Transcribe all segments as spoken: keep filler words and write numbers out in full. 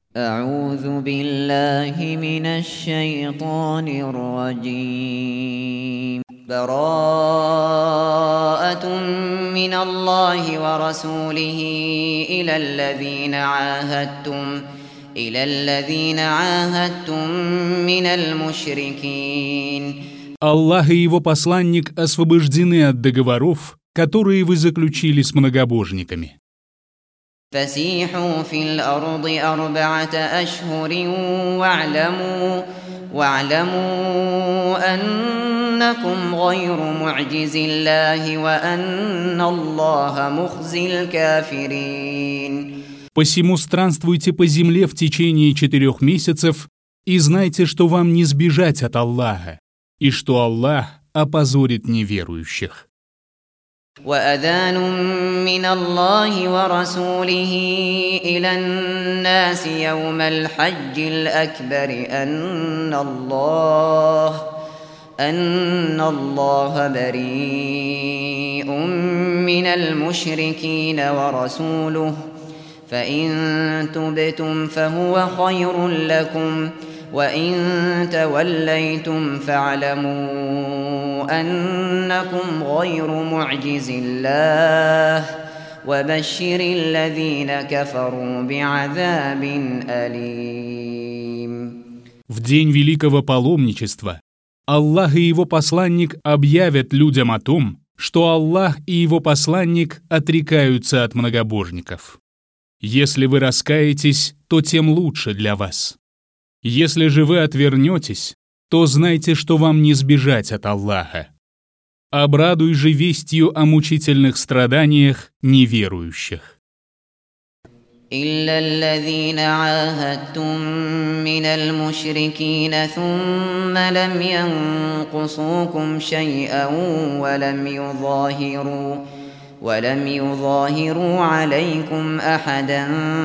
أعوذ بالله من الشيطان الرجيم. براءة من الله ورسوله إلى الذين عاهدتم إلى الذين عاهدتم من المشركين. Аллах и его посланник освобождены от договоров, которые вы заключили с многобожниками. فسيحوا في الأرض أربعة أشهر واعلموا واعلموا أنكم غير معجز الله وأن الله مخزي الكافرين. Посему странствуйте по земле в течение четырех месяцев и знайте, что вам не сбежать от Аллаха, и что Аллах опозорит неверующих. وأذان من الله ورسوله إلى الناس يوم الحج الأكبر أن الله أن الله بريء من المشركين ورسوله فإن تبتم فهو خير لكم وإن توليتم فاعلموا أنكم غير معجز الله وبشر الذين كفروا بعذاب أليم. В день великого паломничества Аллах и его посланник объявят людям о том, что Аллах и его посланник отрекаются от многобожников. Если вы раскаетесь, то тем лучше для вас. Если же вы отвернетесь, то знайте, что вам не сбежать от Аллаха. Обрадуй же вестью о мучительных страданиях неверующих. إلا الذين عاهدتم من المشركين ثم لم ينقصوكم شيئا ولم يظاهروا ولم يظاهروا عليكم أحدا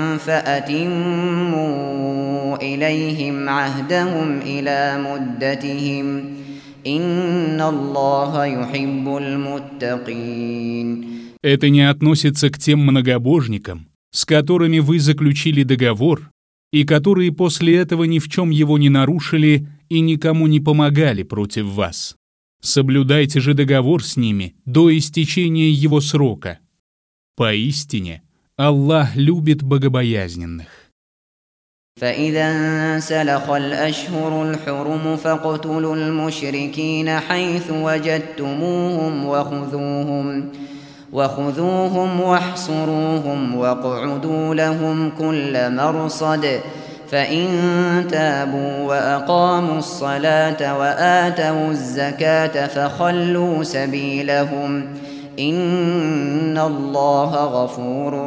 فأتموا إليهم عهدهم إلى مدتهم إن الله يحب المتقين. Это не относится к тем многобожникам, с которыми вы заключили договор, и которые после этого ни в чем его не нарушили и никому не помогали против вас. Соблюдайте же договор с ними до истечения его срока. Поистине, Аллах любит богобоязненных. فإذا انسلخ الأشهر الحرم فاقتلوا المشركين حيث وجدتموهم وخذوهم وخذوهم واحصروهم واقعدوا لهم كل مرصد فإن تابوا وأقاموا الصلاة وآتوا الزكاة فخلوا سبيلهم إن الله غفور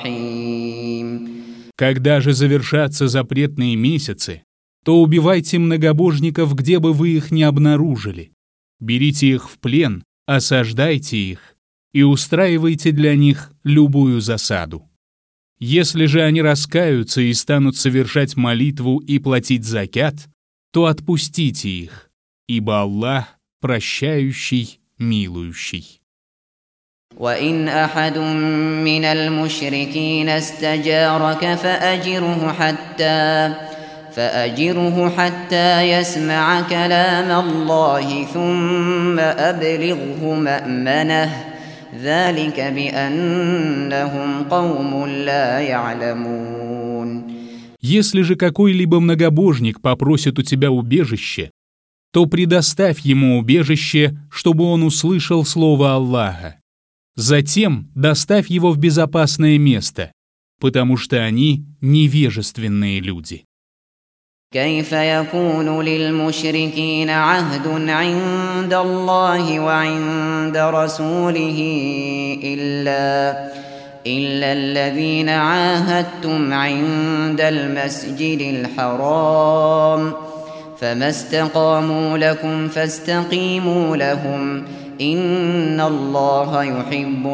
رحيم. Когда же завершатся запретные месяцы, то убивайте многобожников, где бы вы их ни обнаружили. Берите их в плен, осаждайте их и устраивайте для них любую засаду. Если же они раскаются и станут совершать молитву и платить закят, то отпустите их, ибо Аллах прощающий, милующий. وإن أحد من المشركين استجارك فأجره حتى فأجره حتى يسمع كلام الله ثم أبلغه مأمنه ذلك بأنهم قوم لا يعلمون. Если же какой-либо многобожник попросит у тебя убежище, то предоставь ему убежище, чтобы он услышал слово Аллаха. Затем доставь его в безопасное место, потому что они невежественные люди. كيف يكون للمشركين عهد عند الله وعند رسوله إلا إلا الذين عاهدتم عند المسجد الحرام فما استقاموا لكم فاستقيموا لهم إن الله يحب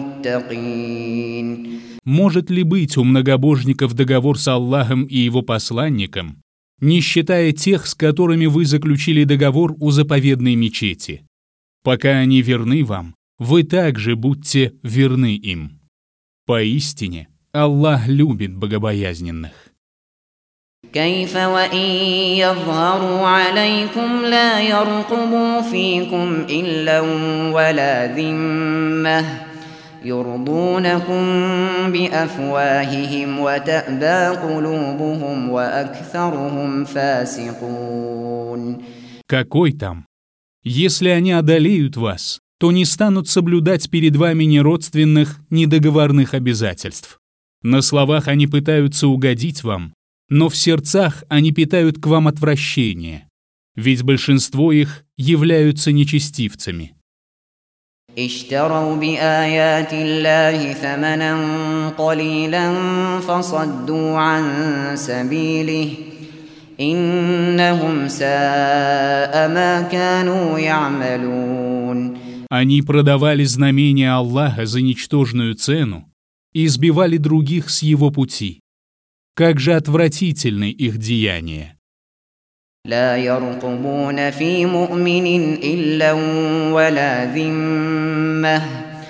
المتقين. Может ли быть у многобожников договор с Аллахом и его посланником, не считая тех, с которыми вы заключили договор у заповедной мечети? Пока они верны вам, вы также будьте верны им. Поистине, Аллах любит богобоязненных. كيف وإن يظهروا عليكم لا يرقبوا فيكم إلا ولا ذمة يرضونكم بأفواههم وتأبى قلوبهم وأكثرهم فاسقون. Какой там? Если они одолеют вас, то не станут соблюдать перед вами ни родственных, ни договорных обязательств. На словах они пытаются угодить вам, но в сердцах они питают к вам отвращение, ведь большинство их являются нечестивцами. اشتروا بآيات الله ثمنا قليلا فصدوا عن سبيله إنهم ساء ما كانوا يعملون. Они продавали знамения Аллаха за ничтожную цену и избивали других с его пути. Как же отвратительны их деяния! لا يرقبون في مؤمن إلا ولا ذمة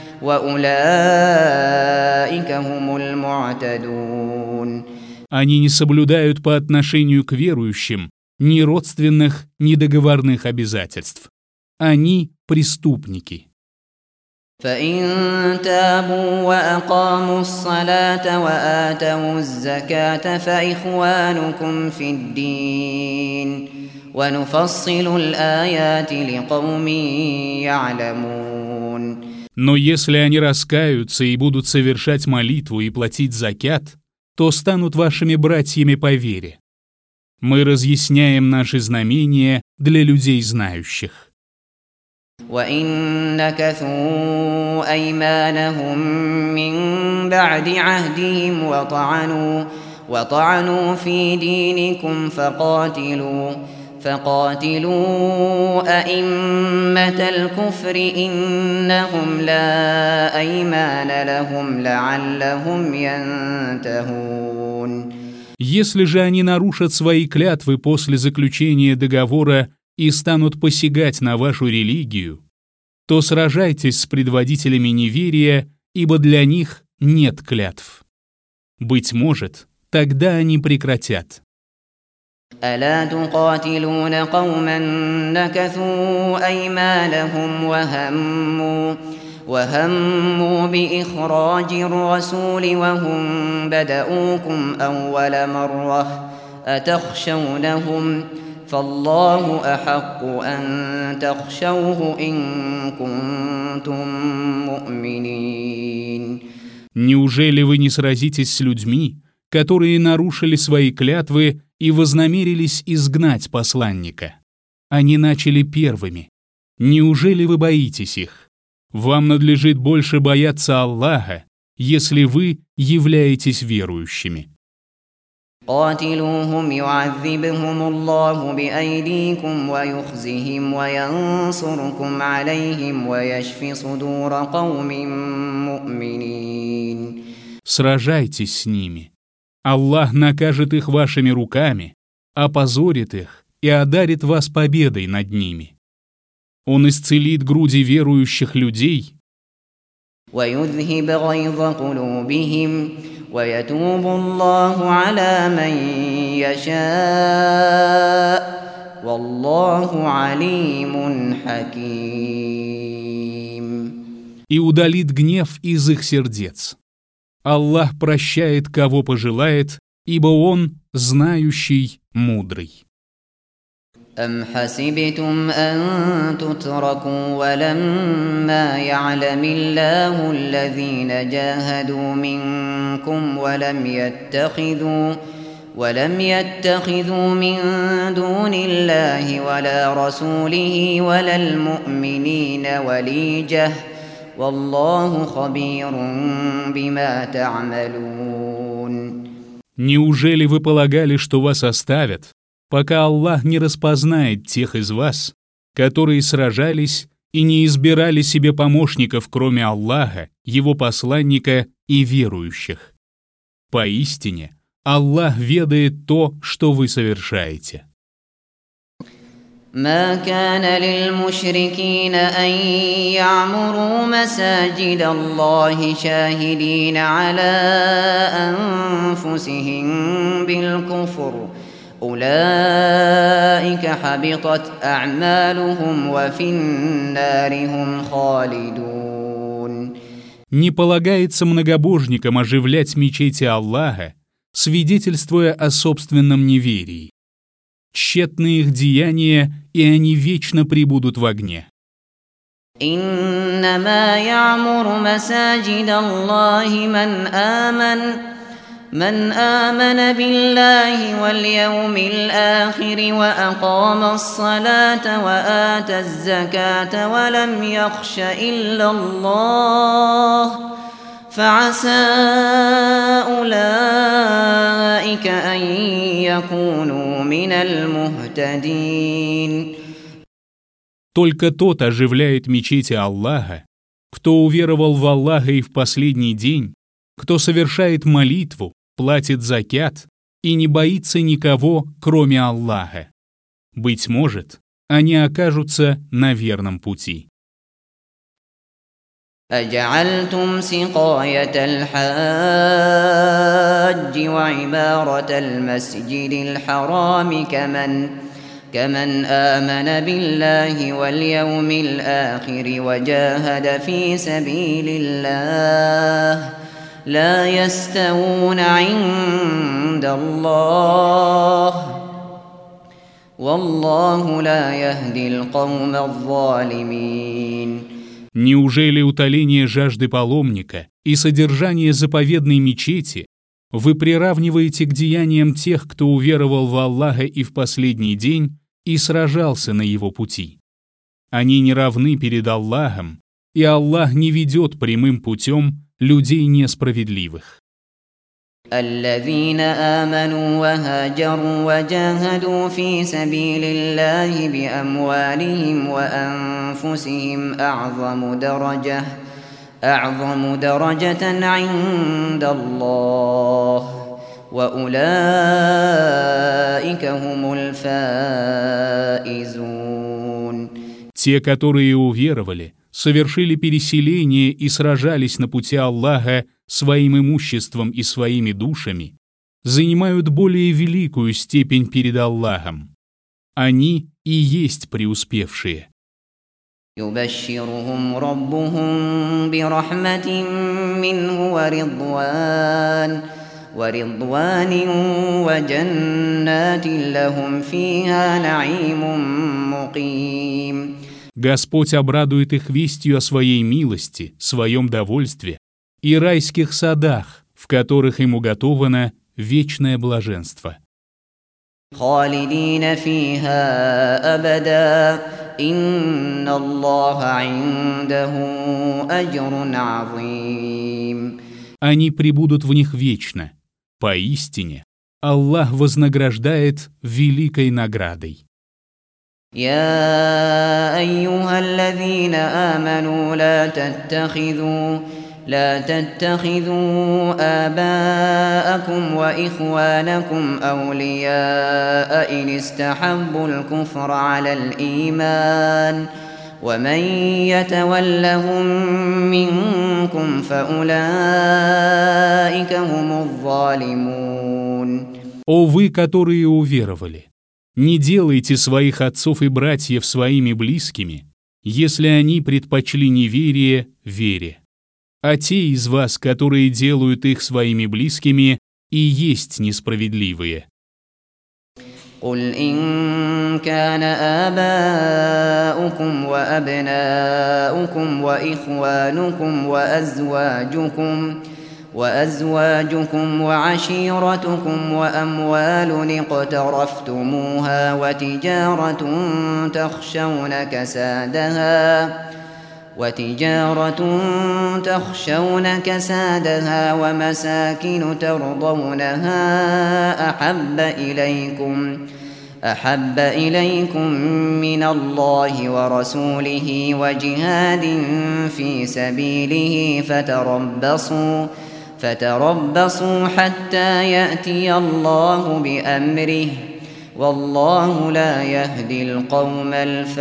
وأولئك هم المعتدون. Они не соблюдают по отношению к верующим ни родственных, ни договорных обязательств. Они преступники. فإن تابوا وأقاموا الصلاة وآتوا الزكاة فإخوانكم في الدين ونفصل الآيات لقوم يعلمون. Но если они раскаются и будут совершать молитву и платить закят, то станут вашими братьями по вере. Мы разъясняем наши знамения для людей знающих. وإن نكثوا أيمانهم من بعد عهدهم وطعنوا وطعنوا في دينكم فقاتلوا فقاتلوا أئمة الكفر إنهم لا أيمان لهم لعلهم ينتهون. Если же они нарушат свои клятвы после заключения договора и станут посягать на вашу религию, то сражайтесь с предводителями неверия, ибо для них нет клятв. Быть может, тогда они прекратят. ألا تقاتلون قوما نكثوا أيمانهم وهموا وهموا بإخراج الرسول وهم بدؤوكم أول مرة أتخشونهم فالله أحق أن تخشوه إن كنتم مؤمنين. Неужели вы не сразитесь с людьми, которые нарушили свои клятвы и вознамерились изгнать посланника? Они начали первыми. Неужели вы боитесь их? Вам надлежит больше бояться Аллаха, если вы являетесь верующими. قاتلوهم يعذبهم الله بأيديكم ويخزهم وينصركم عليهم ويشفي صدور قوم مؤمنين. Сражайтесь с ними. Аллах накажет их вашими руками, опозорит их и одарит вас победой над ними. Он исцелит груди верующих людей ويذهب غيظ قلوبهم ويتوب الله على من يشاء والله عليم حكيم. и удалит гнев из их сердец. Аллах прощает, кого пожелает, ибо Он знающий, мудрый. أم حسبتم أن تتركوا ولما يعلم الله الذين جاهدوا منكم ولم يتخذوا ولم يتخذوا من دون الله ولا رسوله ولا المؤمنين وليجة والله خبير بما تعملون. Неужели вы полагали, что вас оставят, пока Аллах не распознает тех из вас, которые сражались и не избирали себе помощников, кроме Аллаха, Его посланника и верующих? Поистине, Аллах ведает то, что вы совершаете. ما كان للمشركين أن يعمروا مساجد الله شاهدين على أنفسهم بالكفر أولئك حبطت أعمالهم وفي النار هم خالدون. Не полагается многобожникам оживлять мечети Аллаха, свидетельствуя о собственном неверии. Тщетны их деяния, и они вечно пребудут в огне. إنما يعمر مساجد الله من آمن من آمن بالله واليوم الآخر وأقام الصلاة وآتى الزكاة ولم يخش إلا الله فعسى أولئك أن يكونوا من المهتدين. Только тот оживляет мечети Аллаха, кто уверовал в Аллаха и в последний день, кто совершает молитву, платит закят и не боится никого, кроме Аллаха. Быть может, они окажутся на верном пути. أجعلتم سقاية الحاج وعمارة المسجد الحرام كمن كمن آمن بالله واليوم الآخر وجاهد في سبيل الله لا يستوون عند الله والله لا يهدي القوم الظالمين. Неужели утоление жажды паломника и содержание заповедной мечети вы приравниваете к деяниям тех, кто уверовал в Аллаха и в последний день и сражался на его пути? Они не равны перед Аллахом, и Аллах не ведет прямым путем людей несправедливых. الذين آمنوا وهاجروا وجاهدوا في سبيل الله بأموالهم وأنفسهم أعظم درجة أعظم درجة عند الله وأولئك هم الفائزون. Те, которые уверовали, совершили переселение и сражались на пути Аллаха своим имуществом и своими душами, занимают более великую степень перед Аллахом. Они и есть преуспевшие. يبشرهم ربهم برحمة منه ورضوان ورضوان وجنات لهم فيها نعيم مقيم. Господь обрадует их вестью о своей милости, своем довольстве и райских садах, в которых им уготовано вечное блаженство. خالدين فيها أبدا إن الله عنده أجر عظيم. Они пребудут в них вечно. Поистине, Аллах вознаграждает великой наградой. يا أيها الذين آمنوا لا تتخذوا لا تتخذوا آباءكم وإخوانكم أولياء إن استحبوا الكفر على الإيمان ومن يتولهم منكم فأولئك هم الظالمون. О вы, которые уверовали! Не делайте своих отцов и братьев своими близкими, если они предпочли неверие вере. А те из вас, которые делают их своими близкими, и есть несправедливые. قل إن كان آباؤكم وأبناؤكم وإخوانكم وأزواجكم وأزواجكم وعشيرتكم وأموال اقترفتموها وتجارة تخشون كسادها وتجارة تخشون كسادها ومساكن ترضونها أحب إليكم أحب إليكم من الله ورسوله وجهاد في سبيله فتربصوا فتربصوا حتى يأتي الله بأمره والله لا يهدي القوم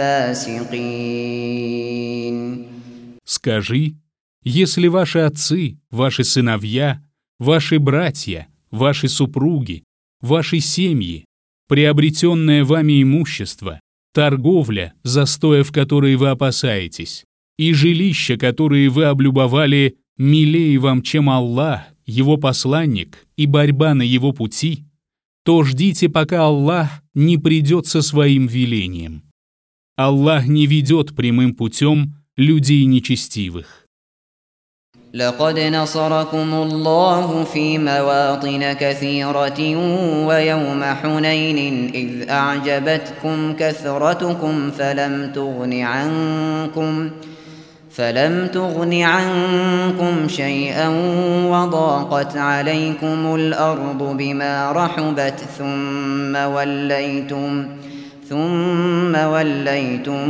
الفاسقين. Скажи, если ваши отцы, ваши сыновья, ваши братья, ваши супруги, ваши семьи, приобретенное вами имущество, торговля, застоя в которой вы опасаетесь, и жилища, которые вы облюбовали, милее вам, чем Аллах, Его посланник и борьба на Его пути, то ждите, пока Аллах не придет со своим велением. Аллах не ведет прямым путем людей нечестивых. لقد نصركم الله في مواطن كثيرة ويوم حنين إذ أعجبتكم كثرتكم فلم تغن عنكم فلم تغن عنكم شيئا وضاقت عليكم الأرض بما رحبت ثم وليتم ثم وليتم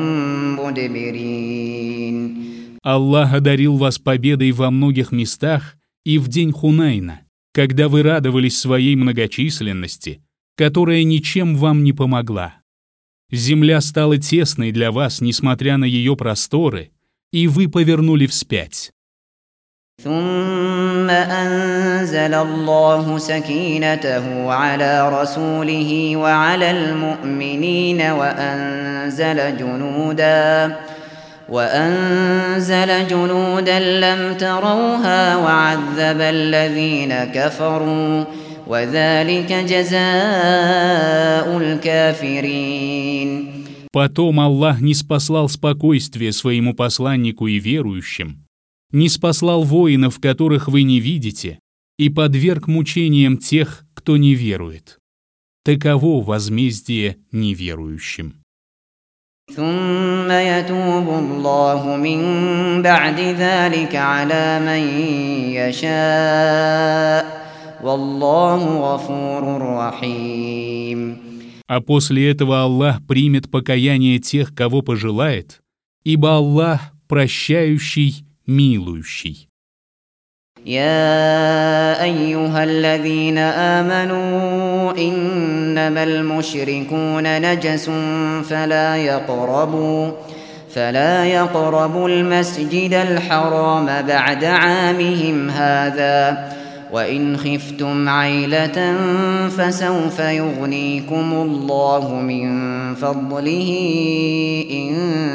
مدبرين. Аллах одарил вас победой во многих местах и в день Хунайна, когда вы радовались своей многочисленности, которая ничем вам не помогла. Земля стала тесной для вас, несмотря на ее просторы, и вы повернули вспять. ثم أنزل الله سكينته على رسوله وعلى المؤمنين وأنزل جنودا وأنزل جنودا لم تروها وعذب الذين كفروا وذلك جزاء الكافرين. Потом Аллах ниспослал спокойствие своему посланнику и верующим, ниспослал воинов, которых вы не видите, и подверг мучениям тех, кто не верует. Таково возмездие неверующим. ثم يتوب الله من بعد ذلك على من يشاء والله غفور رحيم. А после этого Аллах примет покаяние тех, кого пожелает, ибо Аллах прощающий, милующий. يا أيها الذين آمنوا إنما المشركون نجس فلا يقربوا فلا يقربوا المسجد الحرام بعد عامهم هذا وإن خفتم عيلة فسوف يغنيكم الله من فضله إن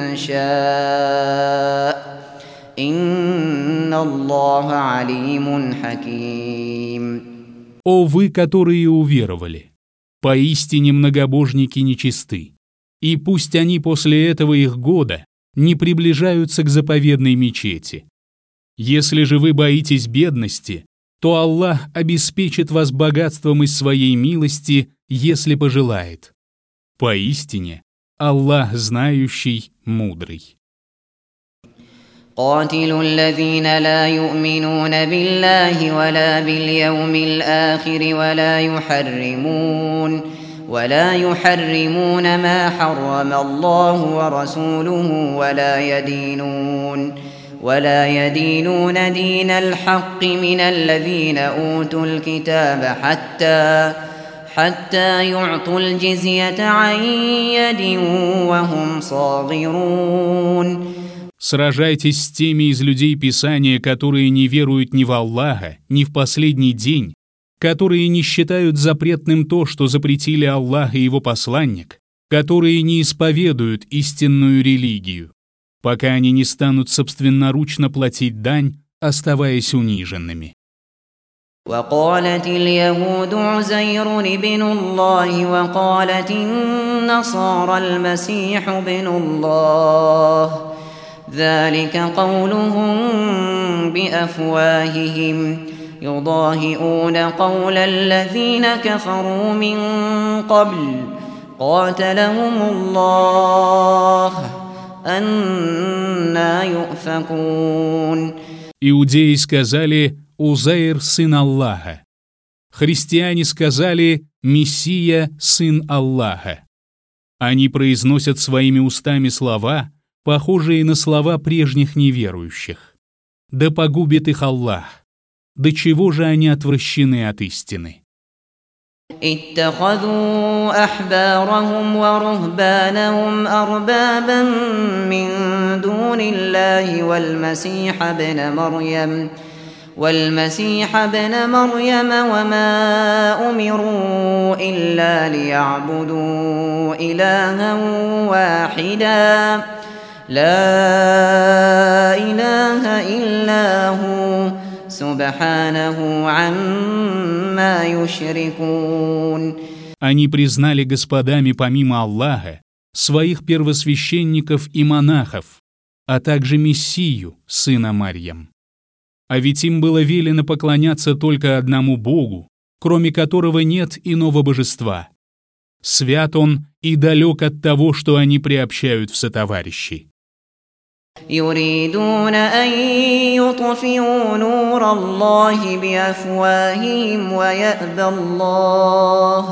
شاء إن الله عليم حكيم. О вы, которые уверовали! Поистине многобожники нечисты, и пусть они после этого их года не приближаются к заповедной мечети. Если же вы боитесь бедности, то Аллах обеспечит вас богатством из своей милости, если пожелает. Поистине, Аллах знающий, мудрый. قاتلوا الذين لا يؤمنون بالله ولا باليوم الآخر ولا يحرمون ولا يحرمون ما حرم الله ورسوله ولا يدينون ولا يدينون دين الحق من الذين أوتوا الكتاب حتى حتى يعطوا الجزية عن يد وهم صاغرون. Сражайтесь с теми из людей Писания, которые не веруют ни в Аллаха, ни в последний день, которые не считают запретным то, что запретили Аллах и Его посланник, которые не исповедуют истинную религию, пока они не станут собственноручно платить дань, оставаясь униженными. وقالت اليهود عزير ابن الله وقالت النصارى المسيح ابن الله ذلك قولهم بأفواههم يضاهئون قول الذين كفروا من قبل قاتلهم الله أنى يؤفكون. Иудеи сказали «Узайр, сын Аллаха». Христиане сказали «Мессия, сын Аллаха». Они произносят своими устами слова, похожие на слова прежних неверующих. Да погубит их Аллах. До чего же они отвращены от истины? اتخذوا أحبارهم ورهبانهم أربابا من دون الله والمسيح ابن مريم والمسيح ابن مريم وما أمروا إلا ليعبدوا إلها واحدا لا إله إلا هو سبحانه عما يشركون. Они признали господами помимо Аллаха своих первосвященников и монахов, а также Мессию, сына Марьям. А ведь им было велено поклоняться только одному Богу, кроме которого нет иного божества. Свят Он и далек от того, что они приобщают в сотоварищи. يريدون أن يطفئوا نور الله بأفواههم ويأبى الله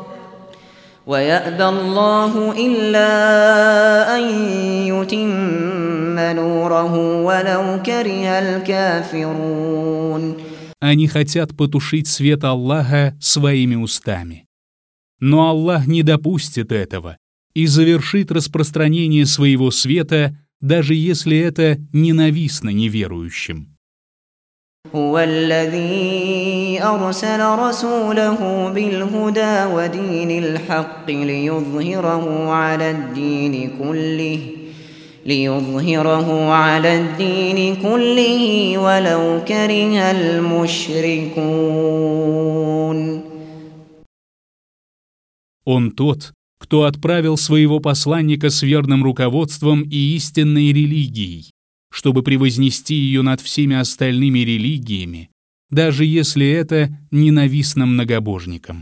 ويأبى الله إلا أن يتم نوره ولو كره الكافرون. Они хотят потушить свет Аллаха своими устами. Но Аллах не допустит этого и завершит распространение своего света, даже если это ненавистно неверующим. هو الذي أرسل رسوله بالهدى ودين الحق ليظهره على الدين كله ليظهره على الدين كله ولو كره المشركون. Он тот, кто отправил своего посланника с верным руководством и истинной религией, чтобы превознести ее над всеми остальными религиями, даже если это ненавистно многобожникам.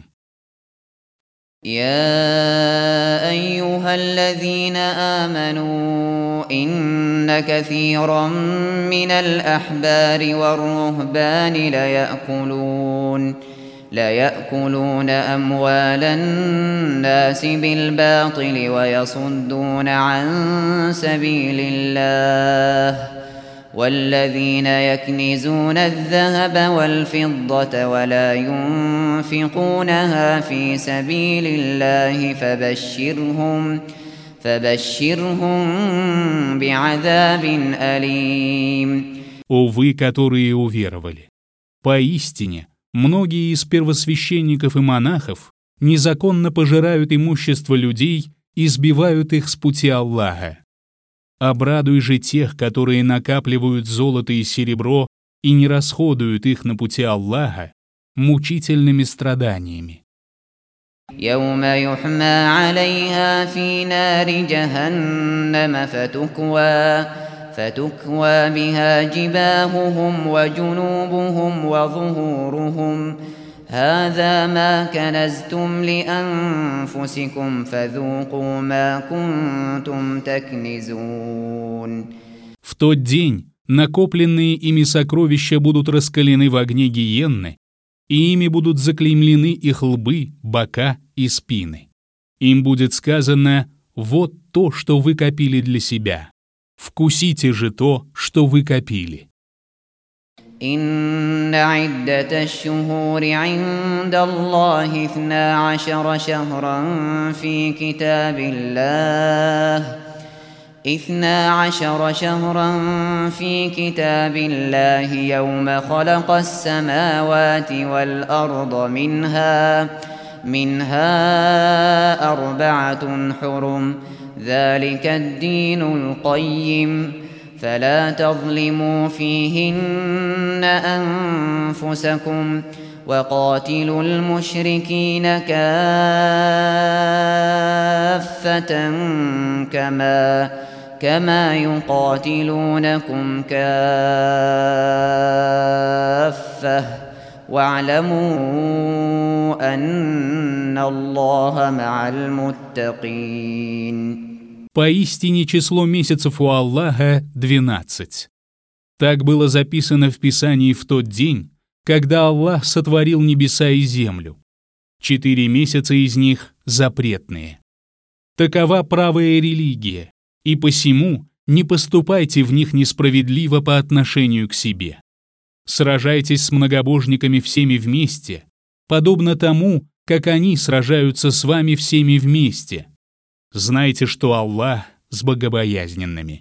يا أيها الذين آمنوا إن كثيرا من الأحبار والرهبان ليأكلون ليأكلون أموال الناس بالباطل ويصدون عن سبيل الله والذين يكنزون الذهب والفضة ولا ينفقونها في سبيل الله فبشرهم فبشرهم بعذاب أليم. О вы, которые уверовали! Поистине, многие из первосвященников и монахов незаконно пожирают имущество людей и сбивают их с пути Аллаха. Обрадуй же тех, которые накапливают золото и серебро и не расходуют их на пути Аллаха, мучительными страданиями. يوم يحمى عليها في نار جهنم فتكوى فتكوى بها جباههم وجنوبهم وظهورهم هذا ما كنزتم لأنفسكم فذوقوا ما كنتم تكنزون. В тот день накопленные ими сокровища будут раскалены в огне гиенны, и ими будут заклеймлены их лбы, бока и спины. Им будет сказано: вот то, что вы копили для себя. Вкусите же то, что вы копили. إن عدة الشهور عند الله اثنا عشر شهرا في كتاب الله اثنا عشر شهرا في كتاب الله يوم خلق السماوات والأرض منها منها أربعة حرم ذلك الدين القيم فلا تظلموا فيهن أنفسكم وقاتلوا المشركين كافة كما كما يقاتلونكم كافة واعلموا أن الله مع المتقين. Поистине число месяцев у Аллаха двенадцать. Так было записано в Писании в тот день, когда Аллах сотворил небеса и землю. Четыре месяца из них запретные. Такова правая религия, и посему не поступайте в них несправедливо по отношению к себе. Сражайтесь с многобожниками всеми вместе, подобно тому, как они сражаются с вами всеми вместе. Знайте, что Аллах с богобоязненными.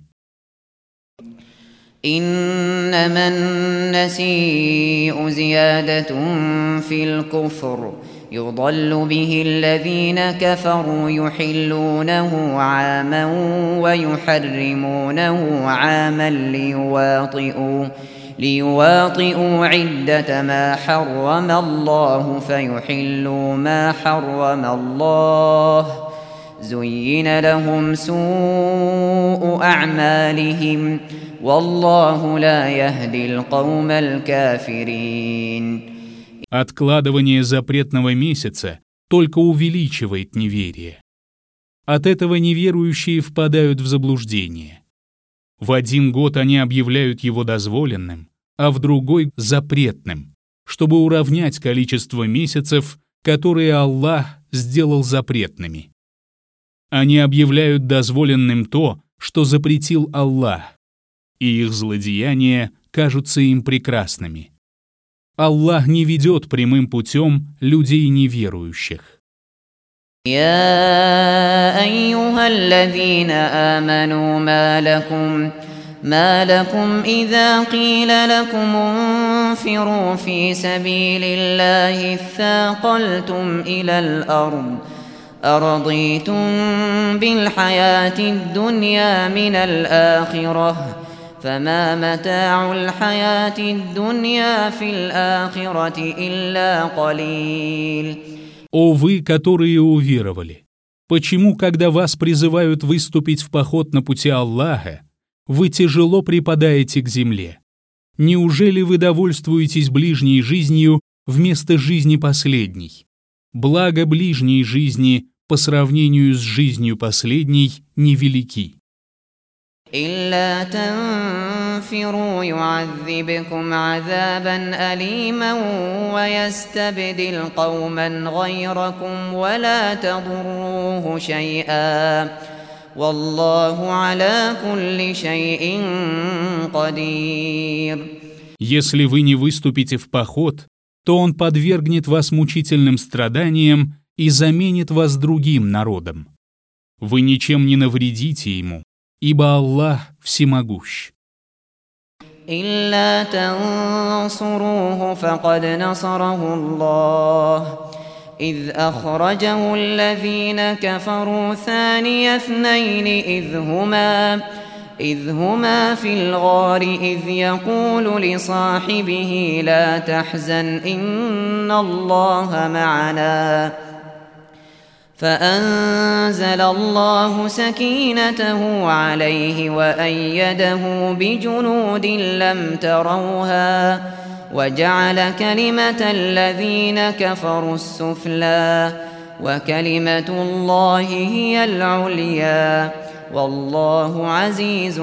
إنما النسيء زيادة في الكفر يضل به الذين كفروا يحلونه عاما ويحرمونه عاما ليواطئوا ليواطئوا عدة ما حرم الله فيحلوا ما حرم الله زين لهم سوء أعمالهم والله لا يهدي القوم الكافرين. Откладывание запретного месяца только увеличивает неверие. От этого неверующие впадают в заблуждение. В один год они объявляют его дозволенным, а в другой — запретным, чтобы уравнять количество месяцев, которые Аллах сделал запретными. Они объявляют дозволенным то, что запретил Аллах, и их злодеяния кажутся им прекрасными. Аллах не ведет прямым путем людей неверующих. يا أيها الذين آمنوا ما لكم ما لكم إذا قيل لكم انفروا في سبيل الله اثاقلتم إلى الأرض أرضيتم بالحياة الدنيا من الآخرة فما متاع الحياة الدنيا في الآخرة إلا قليل. О вы, которые уверовали! Почему, когда вас призывают выступить в поход на пути Аллаха, вы тяжело припадаете к земле? Неужели вы довольствуетесь ближней жизнью вместо жизни последней? Благо ближней жизни по сравнению с жизнью последней невелики. إلا تنفروا يعذبكم عذابا أليما ويستبدل قوما غيركم ولا تضروه شيئا والله على كل شيء قدير. Если вы не выступите в поход, то он подвергнет вас мучительным страданиям и заменит вас другим народом. Вы ничем не навредите ему, ибо Аллах всемогущ. إلا تنصروه فقد نصره الله إذ أخرجه الذين كفروا ثاني اثنين إذ هما إذ هما في الغار إذ يقول لصاحبه لا تحزن إن الله معنا فأنزل الله سكينته عليه وأيده بجنود لم تروها وجعل كلمة الذين كفروا السفلى وكلمة الله هي العليا والله عزيز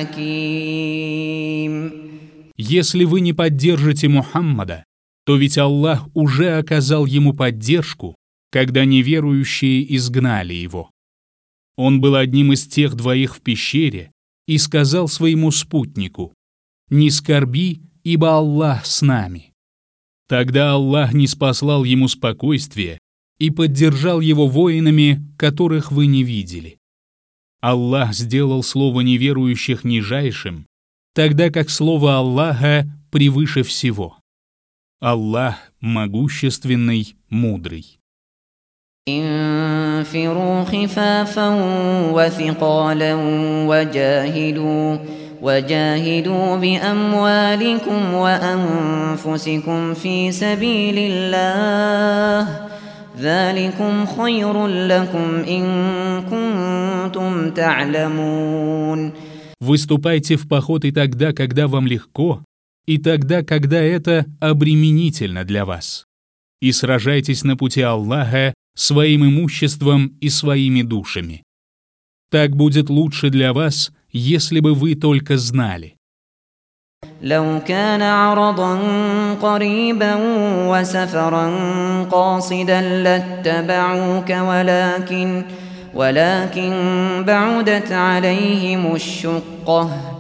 حكيم. Если вы не поддержите Мухаммада, то ведь Аллах уже оказал ему поддержку, когда неверующие изгнали его. Он был одним из тех двоих в пещере и сказал своему спутнику: «Не скорби, ибо Аллах с нами». Тогда Аллах ниспослал ему спокойствие и поддержал его воинами, которых вы не видели. Аллах сделал слово неверующих нижайшим, тогда как слово Аллаха превыше всего. Аллах могущественный, мудрый. انفروا خفافا وثقالا وجاهدوا وجاهدوا بأموالكم وأنفسكم في سبيل الله ذلكم خير لكم إن كنتم تعلمون. Выступайте в поход и тогда, когда вам легко, и тогда, когда это обременительно для вас. И сражайтесь на пути Аллаха своим имуществом и своими душами. Так будет лучше для вас, если бы вы только знали. لو كان عرضا قريبا وسفرا قاصدا لاتبعوك ولكن ولكن بعدت عليهم الشقة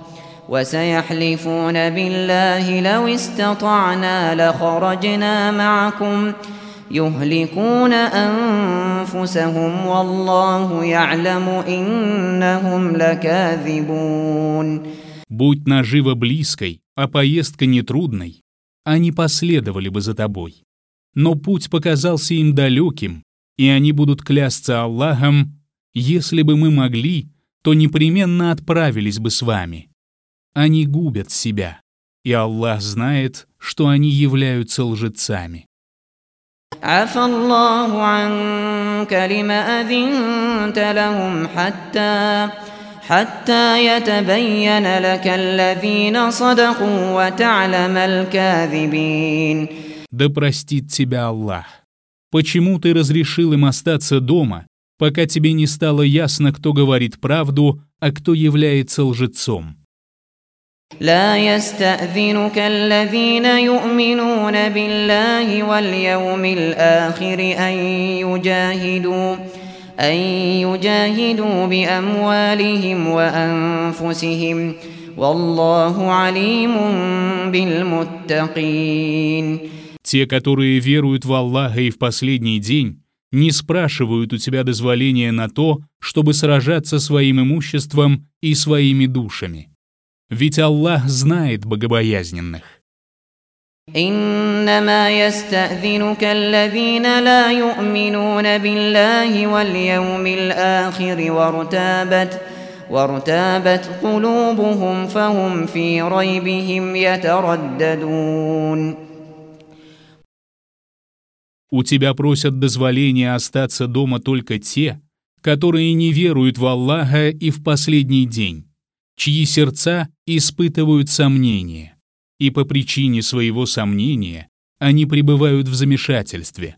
وسيحلفون بالله لو استطعنا لخرجنا معكم يهلكون أنفسهم والله يعلم إنهم لكاذبون. Будь нажива близкой, а поездка нетрудной, они последовали бы за тобой. Но путь показался им далеким, и они будут клясться Аллахом: если бы мы могли, то непременно отправились бы с вами. Они губят себя, и Аллах знает, что они являются лжецами. عفى الله عنك لم أذنت لهم حتى حتى يتبين لك الذين صدقوا وتعلم الكاذبين. Да простит тебя Аллах. Почему ты разрешил им остаться дома, пока тебе не стало ясно, кто говорит правду, а кто является лжецом? لا يستأذنك الذين يؤمنون بالله واليوم الآخر أن يجاهدوا أن يجاهدوا بأموالهم وأنفسهم والله عليم بالمتقين. Те, которые веруют в Аллаха и в последний день, не спрашивают у тебя дозволения на то, чтобы сражаться своим имуществом и своими душами. Ведь Аллах знает богобоязненных. إنما يستأذنك الذين لا يؤمنون بالله واليوم الآخر وارتابت وارتابت قلوبهم فهم في ريبهم يترددون. У тебя просят дозволения остаться дома только те, которые не веруют в Аллаха и в последний день, чьи сердца испытывают сомнения, и по причине своего сомнения они пребывают в замешательстве.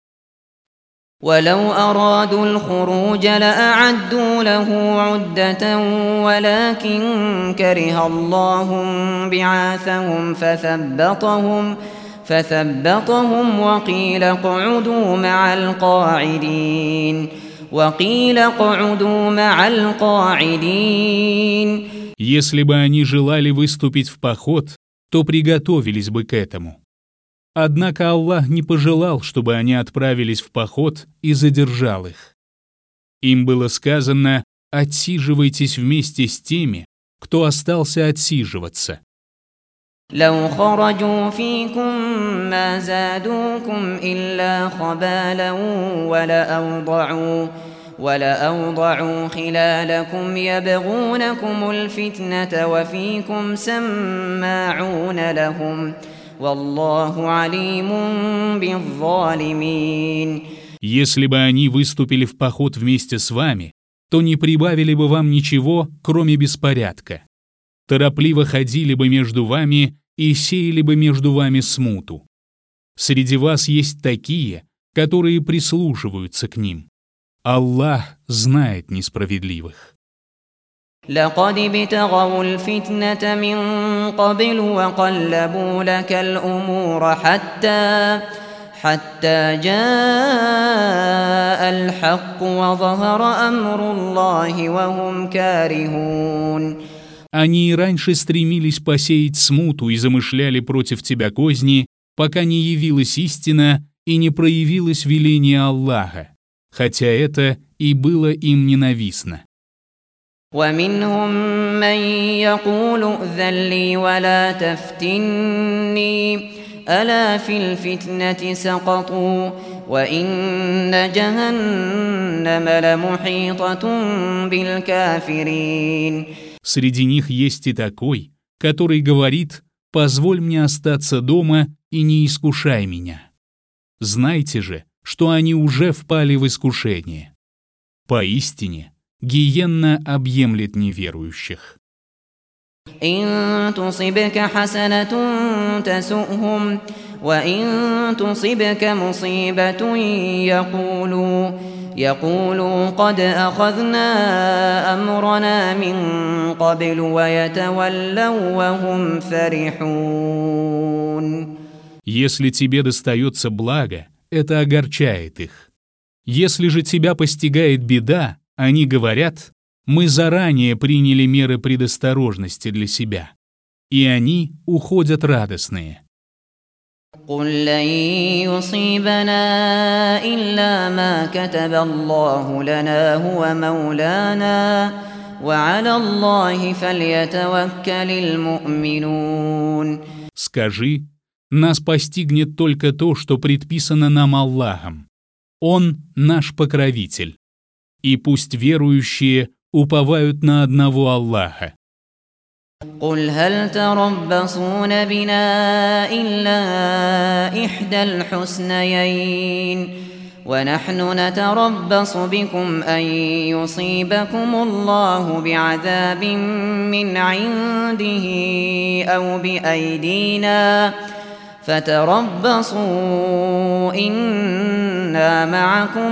ولو أرادوا الخروج لأعدوا له عدة ولكن كره الله بعاثهم فثبطهم فثبطهم وقيل اقعدوا مع القاعدين وقيل اقعدوا مع القاعدين. Если бы они желали выступить в поход, то приготовились бы к этому. Однако Аллах не пожелал, чтобы они отправились в поход, и задержал их. Им было сказано: отсиживайтесь вместе с теми, кто остался отсиживаться. لو خرجوا فيكم ما زادوكم إلا خبالا ولأوضعوا ولأوضعوا خلالكم يبغونكم الفتنة وفيكم سماعون لهم والله عليم بالظالمين. Если бы они выступили в поход вместе с вами, то не прибавили бы вам ничего, кроме беспорядка. Торопливо ходили бы между вами и сеяли бы между вами смуту. Среди вас есть такие, которые прислушиваются к ним. Аллах знает несправедливых. لقد ابتغوا الفتنة من قبل وقلبوا لك الأمور حتى حتى جاء الحق وظهر أمر الله وهم كارهون. Они и раньше стремились посеять смуту и замышляли против тебя козни, пока не явилась истина и не проявилось веление Аллаха, хотя это и было им ненавистно. ومنهم من يقول ائذن لي ولا تفتني ألا في الفتنة سقطوا وإن جهنم لمحيطة بالكافرين. Среди них есть и такой, который говорит: «Позволь мне остаться дома и не искушай меня». Знайте же, что они уже впали в искушение. Поистине, гиенна объемлет неверующих. إن تصبك حسنة تسؤهم وإن تصبك مصيبة يقولوا يقولوا قد أخذنا أمرنا من قبل ويتولوا وهم فرحون. Если тебе достается благо, это огорчает их. Если же тебя постигает беда, они говорят: мы заранее приняли меры предосторожности для себя. И они уходят радостные. قل لن يصيبنا إلا ما كتب الله لنا هو مولانا وعلى الله فليتوكل المؤمنون. Скажи, нас постигнет только то, что предписано нам Аллахом. Он наш покровитель. И пусть верующие уповают на одного Аллаха. قل هل تربصون بنا إلا إحدى الحسنيين ونحن نتربص بكم أن يصيبكم الله بعذاب من عنده أو بأيدينا فتربصوا إنا معكم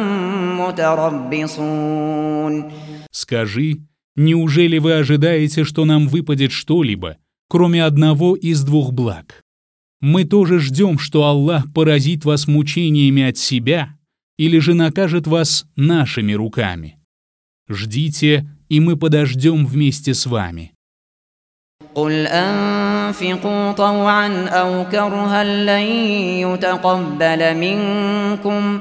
متربصون. Скажи, неужели вы ожидаете, что нам выпадет что-либо, кроме одного из двух благ? Мы тоже ждем, что Аллах поразит вас мучениями от себя или же накажет вас нашими руками. Ждите, и мы подождем вместе с вами. قل أنفقوا طوعا أو كرها لن يتقبل منكم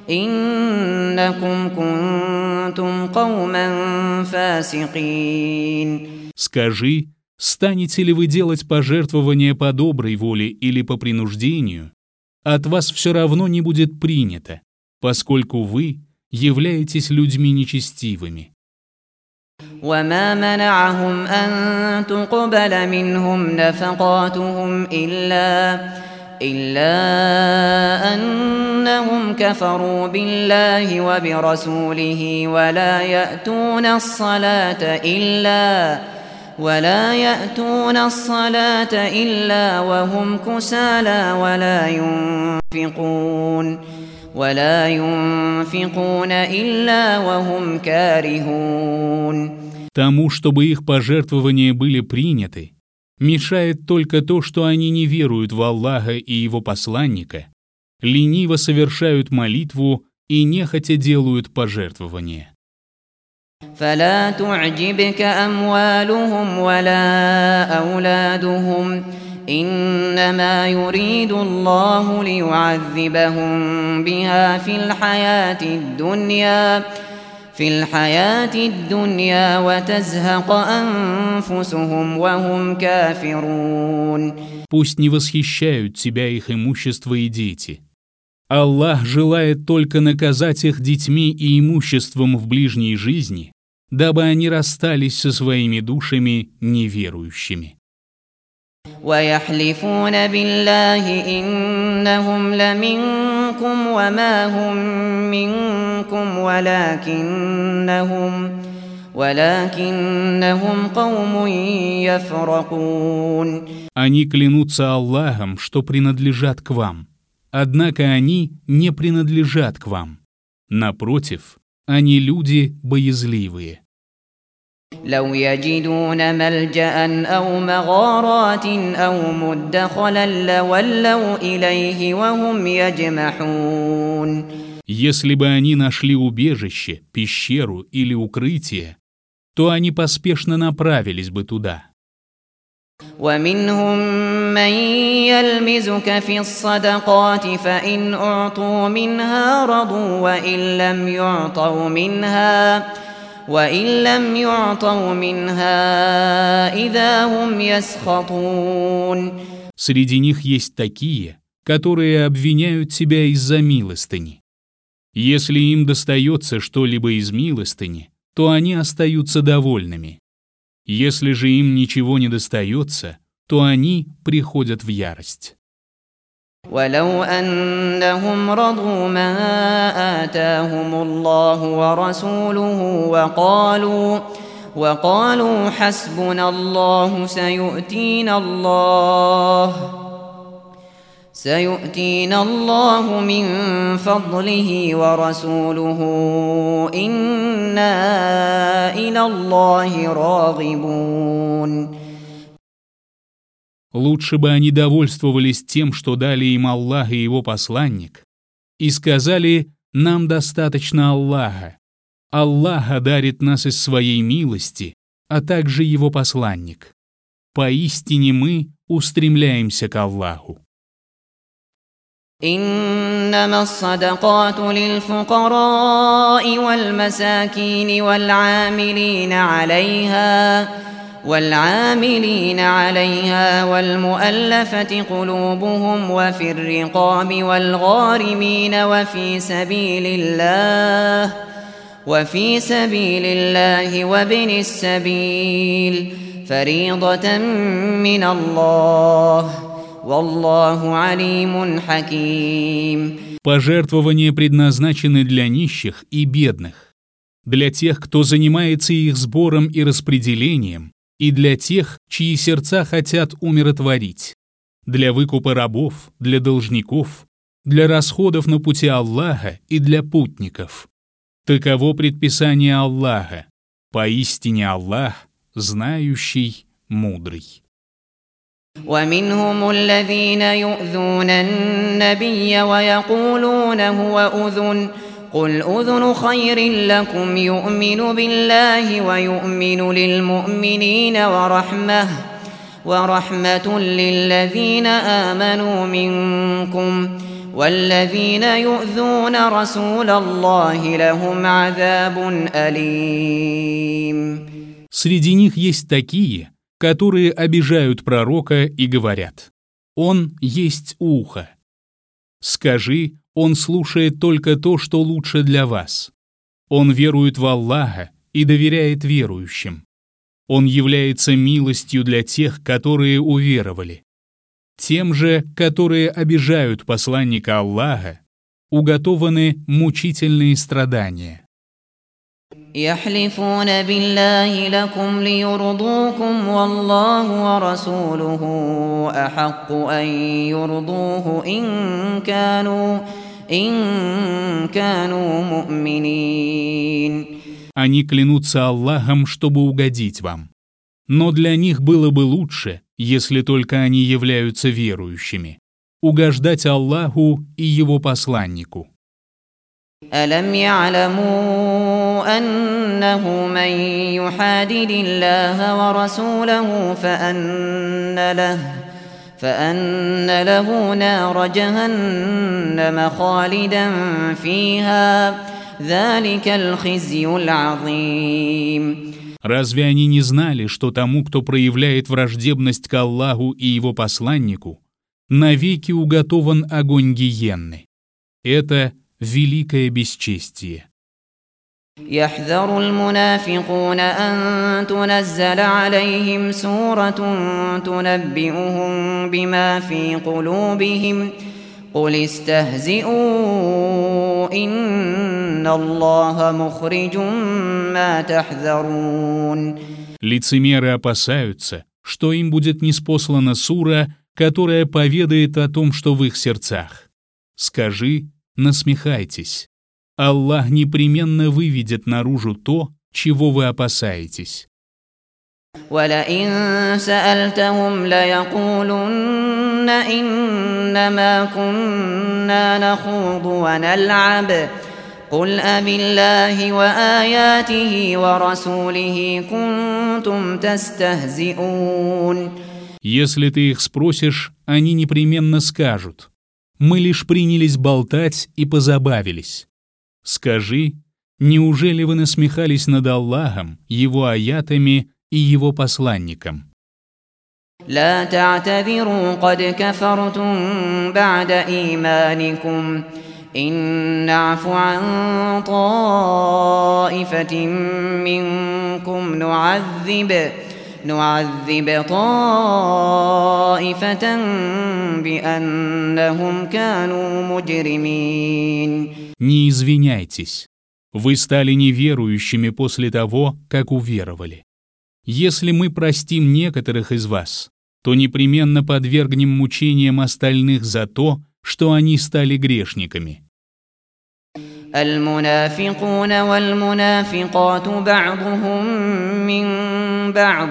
إنكم كنتم قوما فاسقين. Скажи, станете ли вы делать пожертвования по доброй воле или по принуждению, от вас все равно не будет принято, поскольку вы являетесь людьми нечестивыми. وما منعهم أن تقبل منهم نفقاتهم إلا إلا أنهم كفروا بالله وبرسوله ولا يأتون الصلاة إلا ولا يأتون الصلاة إلا وهم كسالى ولا ينفقون ولا ينفقون إلا وهم كارهون. Тому, чтобы их пожертвования были приняты, мешает только то, что они не веруют в Аллаха и Его посланника, лениво совершают молитву и нехотя делают пожертвования. فلا تعجبك أموالهم ولا أولادهم إنما يريد الله ليعذبهم بها في الحياة الدنيا في الحياة الدنيا وتزهق أنفسهم وهم كافرون. Пусть не восхищают тебя их имущество и дети. Аллах желает только наказать их детьми и имуществом в ближней жизни, дабы они расстались со своими душами неверующими. ويحلفون بالله إنهم لمنكم وما هم منكم ولكنهم ولكنهم قوم يفرقون. Они клянутся Аллахом, что принадлежат к вам, однако они не принадлежат к вам. Напротив, они люди боязливые. لو يجدون ملجأ أو مغارات أو مدخلا لولوا إليه وهم يجمحون. Если бы они нашли убежище, пещеру или укрытие, то они поспешно направились бы туда. ومنهم من يلمزك في الصدقات فإن أعطوا منها رضوا وإن لم يعطوا منها وإن لم يعطوا منها إذا هم يسخطون. Среди них есть такие, которые обвиняют тебя из-за милостыни. Если им достается что-либо из милостыни, то они остаются довольными. Если же им ничего не достается, то они приходят в ярость. ولو أنهم رضوا ما آتاهم الله ورسوله وقالوا وقالوا حسبنا الله سيؤتينا الله سيؤتينا الله من فضله ورسوله إنا إلى الله راغبون. Лучше бы они довольствовались тем, что дали им Аллах и Его посланник, и сказали: «Нам достаточно Аллаха. Аллах одарит нас из своей милости, а также Его посланник. Поистине мы устремляемся к Аллаху». إنما الصدقات للفقراء والمساكين والعاملين عليها والعاملين عليها والمؤلفة قلوبهم وفي الرقاب والغارمين وفي سبيل الله وفي سبيل الله وابن السبيل فريضة من الله والله عليم حكيم. Пожертвования предназначены для нищих и бедных, для тех, кто занимается их сбором и распределением, и для тех, чьи сердца хотят умиротворить, для выкупа рабов, для должников, для расходов на пути Аллаха и для путников. Таково предписание Аллаха. Поистине Аллах, знающий, мудрый. ومنهم الذين يؤذون النبي ويقولون هو أذن قل أذن خير لكم يؤمن بالله ويؤمن للمؤمنين ورحمة ورحمة للذين آمنوا منكم والذين يؤذون رسول الله لهم عذاب أليم. Среди них есть такие, которые обижают пророка и говорят: «Он есть ухо». Скажи: «Он слушает только то, что лучше для вас». Он верует в Аллаха и доверяет верующим. Он является милостью для тех, которые уверовали. Тем же, которые обижают посланника Аллаха, уготованы мучительные страдания. يحلفون بالله لكم ليرضوكم والله ورسوله أحق أن يرضوه إن كانوا إن كانوا مؤمنين. Они клянутся Аллахом, чтобы угодить вам. Но для них было бы лучше, если только они являются верующими, угождать Аллаху и Его посланнику. ألم يعلموا أنه من يحادد الله ورسوله فأن له فأن له نار جهنم خالدا فيها ذلك الخزي العظيم. Разве они не знали, что тому, кто проявляет враждебность к Аллаху и Его посланнику, навеки уготован огонь гиенны? Это великое бесчестие. يحذر المنافقون أن تنزل عليهم سورة تنبئهم بما في قلوبهم قل استهزئوا إن الله مخرج ما تحذرون. Лицемеры опасаются, что им будет ниспослана сура, которая поведает о том, что в их сердцах. Скажи: насмехайтесь. Аллах непременно выведет наружу то, чего вы опасаетесь. وَلَئِن سَأَلْتَهُمْ لَيَقُولُنَّ إِنَّمَا كُنَّا نَخُوضُ وَنَلْعَبُ قُلْ أَبِاللَّهِ وَآيَاتِهِ وَرَسُولِهِ كُنتُمْ تَسْتَهْزِئُونَ. Если ты их спросишь, они непременно скажут: мы лишь принялись болтать и позабавились. Скажи: неужели вы насмехались над Аллахом, Его аятами и Его посланником? لا تعتذروا قد كفرتم بعد إيمانكم إن نعف عن طائفة منكم نعذب نعذب طائفة بأنهم كانوا مجرمين. Не извиняйтесь. Вы стали неверующими после того, как уверовали. Если мы простим некоторых из вас, то непременно подвергнем мучениям остальных за то, что они стали грешниками. المنافقون والمنافقات بعضهم من بعض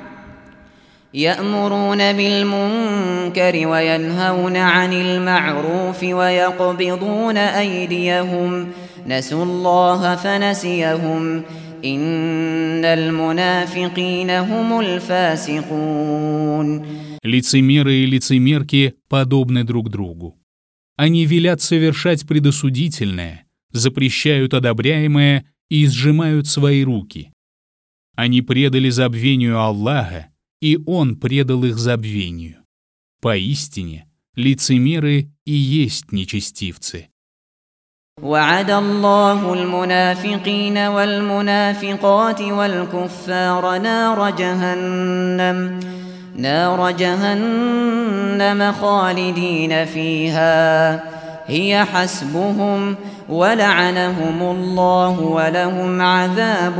يأمرون بالمنكر وينهون عن المعروف ويقبضون أيديهم نسوا الله فنسيهم إن المنافقين هم الفاسقون. Лицемеры и лицемерки подобны друг другу. Они велят совершать предосудительное, запрещают одобряемое и сжимают свои руки. Они предали забвению Аллаха, и Он предал их забвению. Поистине, лицемеры и есть нечестивцы. وعد الله المنافقين والمنافقات والكفار نار جهنم نار جهنم خالدين فيها هي حسبهم ولعنهم الله ولهم عذاب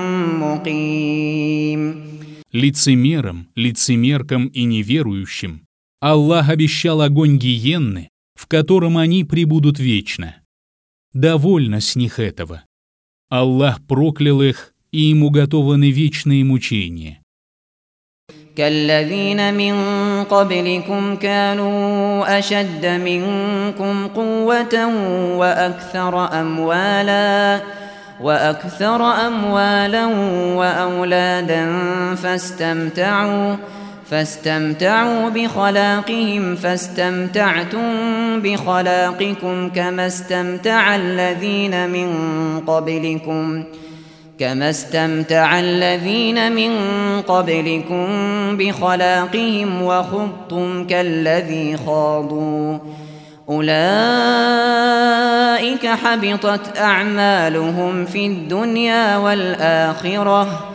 مقيم. Лицемерам, лицемеркам и неверующим Аллах обещал огонь гиенны, в котором они пребудут вечно. Довольно с них этого. Аллах проклял их, и им уготованы вечные мучения. كالذين من قبلكم كانوا أشد منكم قوة وأكثر أموالا وأكثر أموالا وأولادا فاستمتعوا فاستمتعوا بخلاقهم فاستمتعتم بخلاقكم كما استمتع الذين من قبلكم كما استمتع الذين من قبلكم بخلاقهم وخضتم كالذي خاضوا أولئك حبطت أعمالهم في الدنيا والآخرة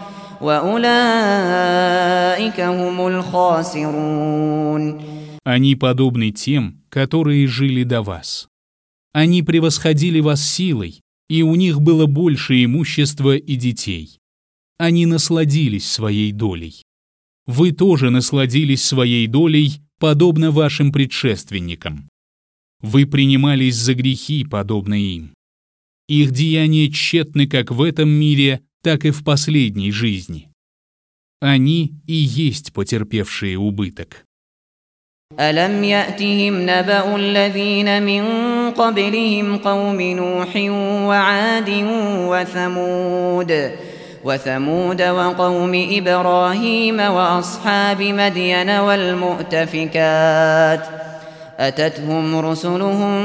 وأولئك هم الخاسرون. Они подобны тем, которые жили до вас. Они превосходили вас силой, и у них было больше имущества и детей. Они насладились своей долей. Вы тоже насладились своей долей, подобно вашим предшественникам. Вы принимались за грехи, подобно им. Их деяния тщетны как в этом мире, так и в последней жизни. Они и есть потерпевшие убыток. ألم يأتهم نبأ الذين من قبلهم قوم نوح وعاد وثمود وثمود وقوم إبراهيم وأصحاب مدين والمؤتفكات أتتهم رسلهم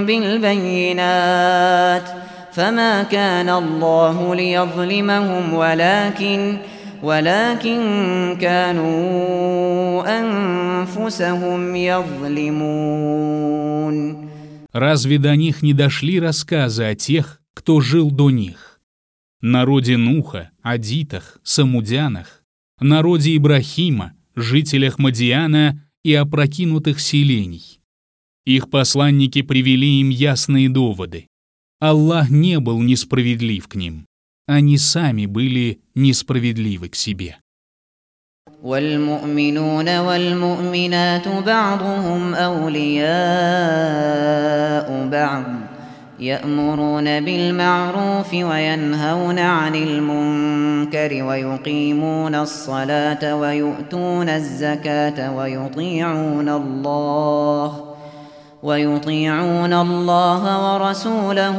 بالبينات فما كان الله ليظلمهم ولكن ولكن كانوا أنفسهم يظلمون. Разве до них не дошли рассказы о тех, кто жил до них? Народе Нуха, Адитах, Самудянах, народе Ибрахима, жителях Мадиана и опрокинутых селений. Их посланники привели им ясные доводы. Аллах не был несправедлив к ним. Они сами были несправедливы к себе. والمؤمنون والمؤمنات بعضهم أولياء بعض يأمرون بالمعروف وينهون عن المنكر ويقيمون الصلاة ويؤتون الزكاة ويطيعون الله ويطيعون الله ورسوله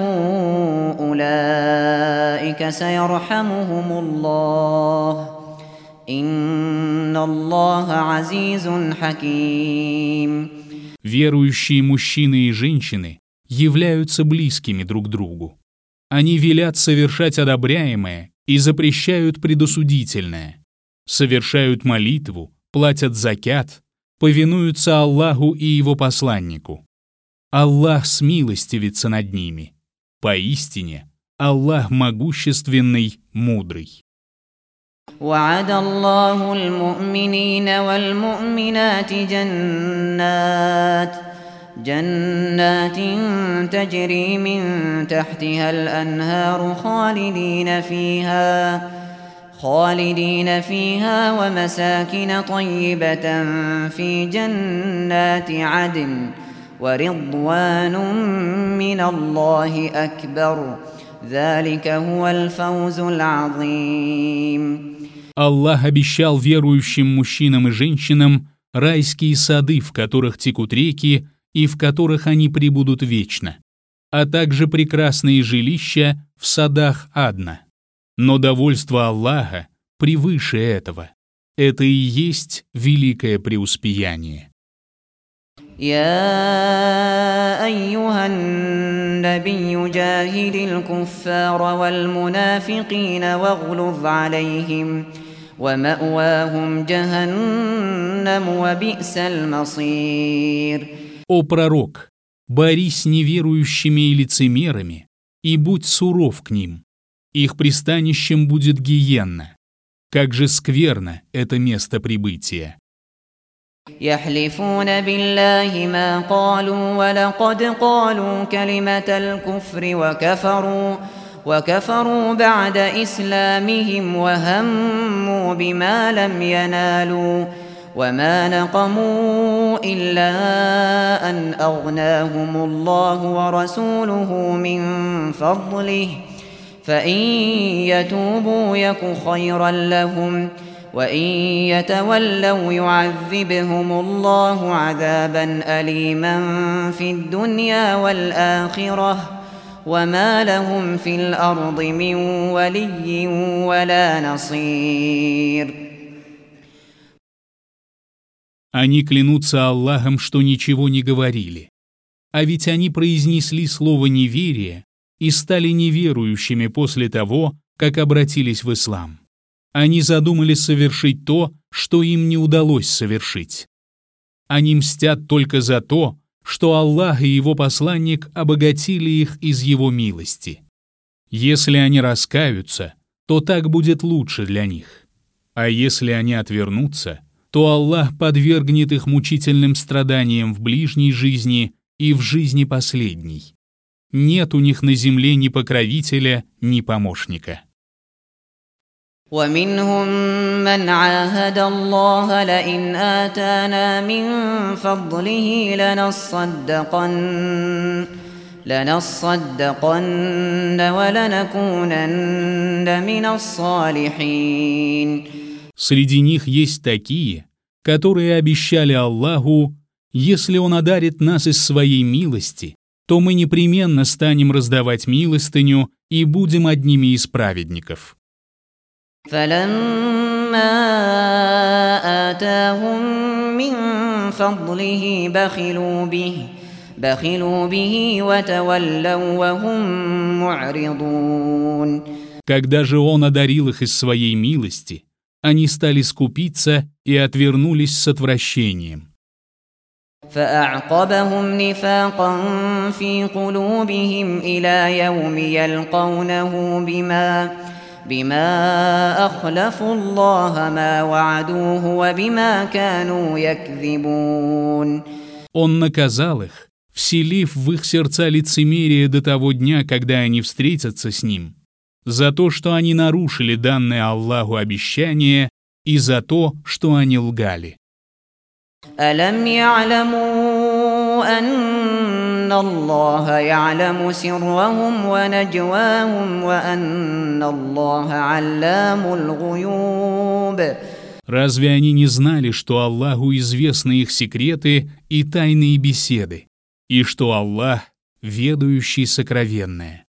أولئك سيرحمهم الله إن الله عزيز حكيم. Верующие мужчины и женщины являются близкими друг другу. Они велят совершать одобряемое и запрещают предосудительное, совершают молитву, платят закят, повинуются Аллаху и Его посланнику. Аллах смилостивится над ними. Поистине, Аллах могущественный, мудрый. وعد الله المؤمنين والمؤمنات جنات جنات تجري من تحتها الأنهار خالدين فيها خالدين فيها ومساكن طيبة في جنات عدن ورضوان من الله أكبر ذلك هو الفوز العظيم. Аллах обещал верующим мужчинам и женщинам райские сады, в которых текут реки и в которых они пребудут вечно, а также прекрасные жилища в садах Адна. Но довольство Аллаха превыше этого. Это и есть великое преуспеяние. يا أيها النبي جاهد الكفار والمنافقين واغلظ عليهم ومأواهم جهنم وبئس المصير. О пророк, борись с неверующими и лицемерами, и будь суров к ним. Их пристанищем будет гиенна. Как же скверно это место прибытия. يحلفون بالله ما قالوا ولقد قالوا كلمة الكفر وكفروا وكفروا بعد إسلامهم وهموا بما لم ينالوا وما نقموا إلا أن أغناهم الله ورسوله من فضله فإن يتوبوا يك خيرا لهم وإن يتولوا يعذبهم الله عذابا أليما في الدنيا والآخرة وما لهم في الأرض من ولي ولا نصير. Они клянутся Аллахом, что ничего не говорили. А ведь они произнесли слово «неверие» и стали неверующими после того, как обратились в ислам. Они задумали совершить то, что им не удалось совершить. Они мстят только за то, что Аллах и Его посланник обогатили их из Его милости. Если они раскаются, то так будет лучше для них. А если они отвернутся, то Аллах подвергнет их мучительным страданиям в ближней жизни и в жизни последней. Нет у них на земле ни покровителя, ни помощника. ومنهم من عاهد الله لئن آتانا من فضله لنصدقن لنصدقن ولنكونن من الصالحين. Среди них есть такие, которые обещали Аллаху, если Он одарит нас из своей милости, то мы непременно станем раздавать милостыню и будем одними из праведников. فلما آتاهم من فضله بخلوا به بخلوا به وتولوا وهم معرضون. Когда же Он одарил их из своей милости, они стали скупиться и отвернулись с отвращением. فأعقبهم نفاقا في قلوبهم إلى يوم يلقونه بما بما أخلفوا الله ما وعدوه وبما كانوا يكذبون. Он наказал их, вселив в их сердца лицемерие до того дня, когда они встретятся с Ним, за то, что они нарушили данное Аллаху обещание, и за то, что они лгали. ألم يعلموا أن الله يعلم سرهم ونجواهم وأن الله علام الغيوب. Разве они не знали, что Аллаху известны их секреты и тайные беседы, и что Аллах — ведающий сокровенное?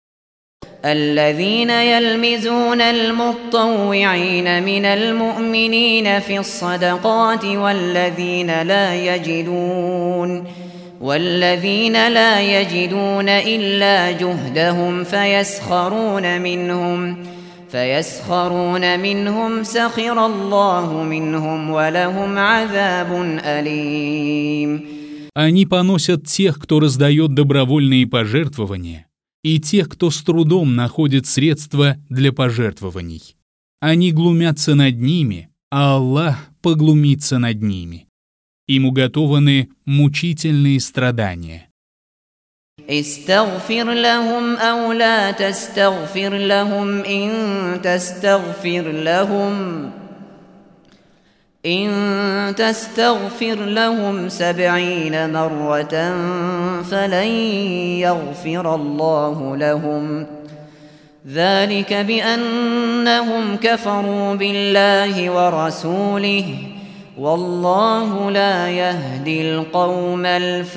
الذين يلمزون المطوعين من المؤمنين في الصدقات والذين لا يجدون والذين لا يجدون إلا جهدهم فيسخرون منهم فيسخرون منهم سخر الله منهم ولهم عذاب أليم. Они поносят тех, кто раздает добровольные пожертвования, и тех, кто с трудом находит средства для пожертвований. Они глумятся над ними, а Аллах поглумится над ними. Им уготованы мучительные страдания. استغفر لهم أو لا تستغفر لهم إن تستغفر لهم إن تستغفر لهم سبعين مرة فلن يغفر الله لهم ذلك بأنهم كفروا بالله ورسوله والله لا يهدي القوم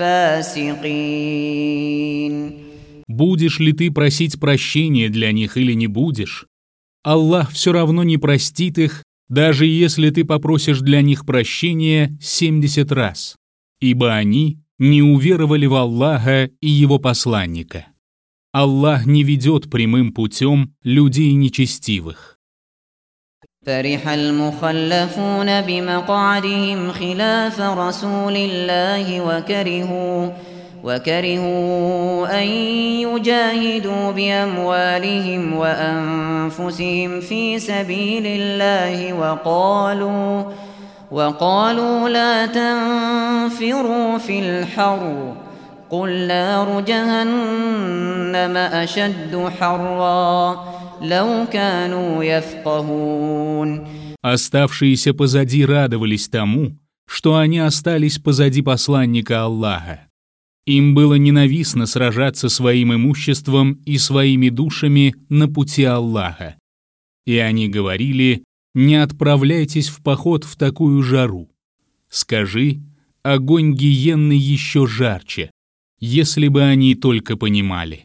الفاسقين. Будешь ли ты просить прощения для них или не будешь? Аллах все равно не простит их, даже если ты попросишь для них прощения семьдесят раз. ибо они не уверовали в Аллаха и Его посланника. Аллах не ведет прямым путем людей нечестивых. فرح المخلفون بمقعدهم خلاف رسول الله وكرهوا وكرهوا أن يجاهدوا بأموالهم وأنفسهم في سبيل الله وقالوا وقالوا لا تنفروا في الحر قل نار جهنم أشد حرا لو كانوا يفقهون. Оставшиеся позади радовались тому, что они остались позади посланника Аллаха. Им было ненавистно сражаться своим имуществом и своими душами на пути Аллаха. И они говорили: «Не отправляйтесь в поход в такую жару». Скажи: огонь гиенны еще жарче, если бы они только понимали.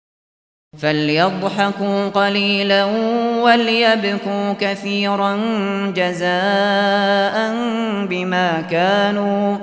فليضحكوا قليلا وليبكوا كثيرا جزاء بما كانوا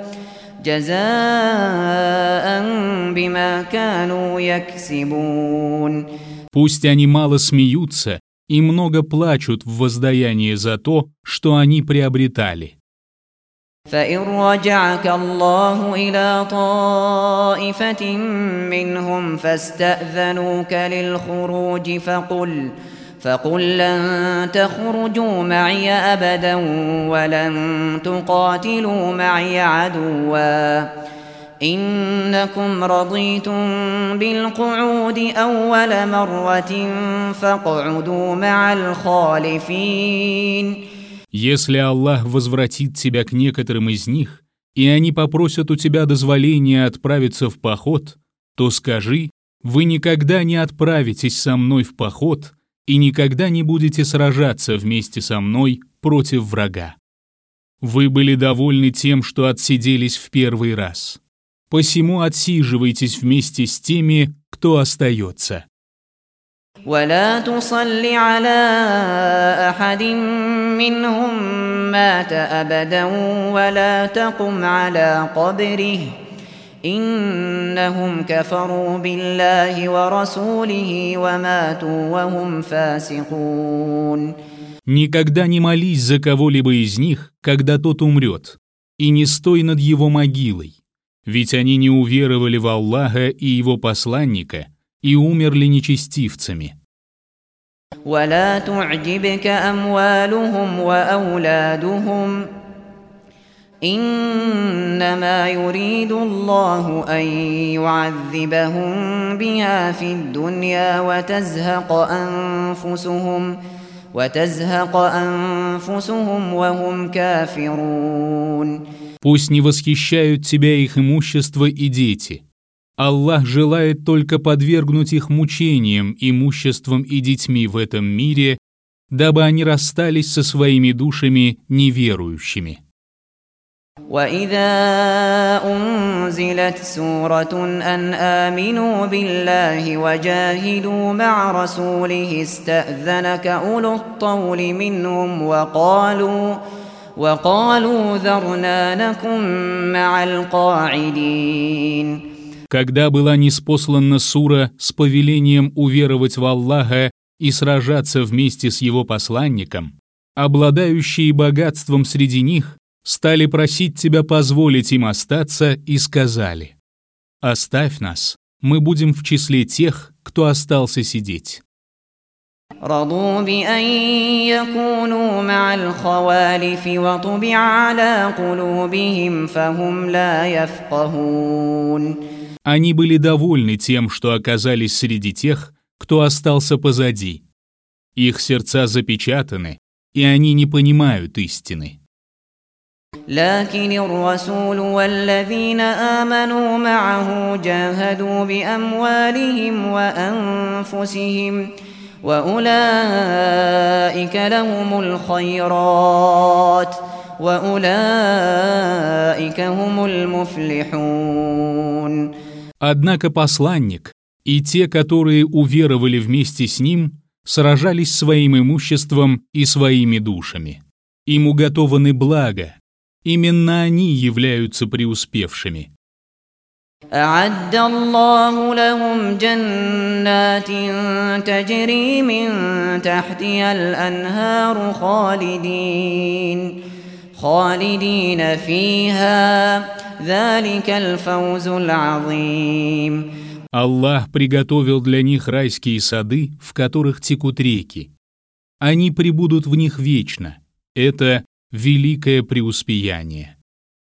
جزاء بما كانوا يكسبون. Пусть они мало смеются и много плачут в воздаяние за то, что они приобретали. فإن رجعك الله إلى طائفة منهم فاستأذنوك للخروج فقل فقل لن تخرجوا معي أبدا ولن تقاتلوا معي عدوا إنكم رضيتم بالقعود أول مرة فاقعدوا مع الخالفين. Если Аллах возвратит тебя к некоторым из них, и они попросят у тебя дозволения отправиться в поход, то скажи: вы никогда не отправитесь со мной в поход и никогда не будете сражаться вместе со мной против врага. Вы были довольны тем, что отсиделись в первый раз. Посему отсиживайтесь вместе с теми, кто остается. ولا تصل على أحد منهم مات أبدا ولا تقم على قبره إنهم كفروا بالله ورسوله وماتوا وهم فاسقون. Никогда не молись за кого-либо из них, когда тот умрет, и не стой над его могилой, ведь они не уверовали в Аллаха и Его посланника и умерли нечестивцами. ولا تعجبك أموالهم وأولادهم إنما يريد الله أن يعذبهم بها في الدنيا وتزهق أنفسهم وتزهق أنفسهم وهم كافرون. Пусть не восхищают тебя их имущество и дети. Аллах желает только подвергнуть их мучениям, имуществом и детьми в этом мире, дабы они расстались со своими душами неверующими. وَإِذَا أُنزِلَتْ سُورَةٌ أَنْ آمِنُوا بِاللَّهِ وَجَاهِدُوا مَعَ رَسُولِهِ اسْتَأْذَنَكَ أُولُو الطَّوْلِ مِنْهُمْ وَقَالُوا وَقَالُوا ذَرْنَا نَكُن مَّعَ الْقَاعِدِينَ. Когда была ниспослана сура с повелением уверовать в Аллаха и сражаться вместе с Его посланником, обладающие богатством среди них стали просить тебя позволить им остаться и сказали: «Оставь нас, мы будем в числе тех, кто остался сидеть». رضوا بأن يكونوا مع الخوالف وطبع على قلوبهم فهم لا يفقهون. Они были довольны тем, что оказались среди тех, кто остался позади. Их сердца запечатаны, и они не понимают истины. لكن الرسول والذين آمنوا معه جاهدوا بأموالهم وأنفسهم وأولئك لهم الخيرات وأولئك هم المفلحون. Однако посланник и те, которые уверовали вместе с ним, сражались своим имуществом и своими душами. Им уготованы блага, Именно они являются преуспевшими. أعد الله لهم جنات تجري من تحتها الأنهار خالدين خالدين فيها ذلك الفوز العظيم. Аллах приготовил для них райские сады, в которых текут реки. Они пребудут в них вечно. Это великое преуспеяние.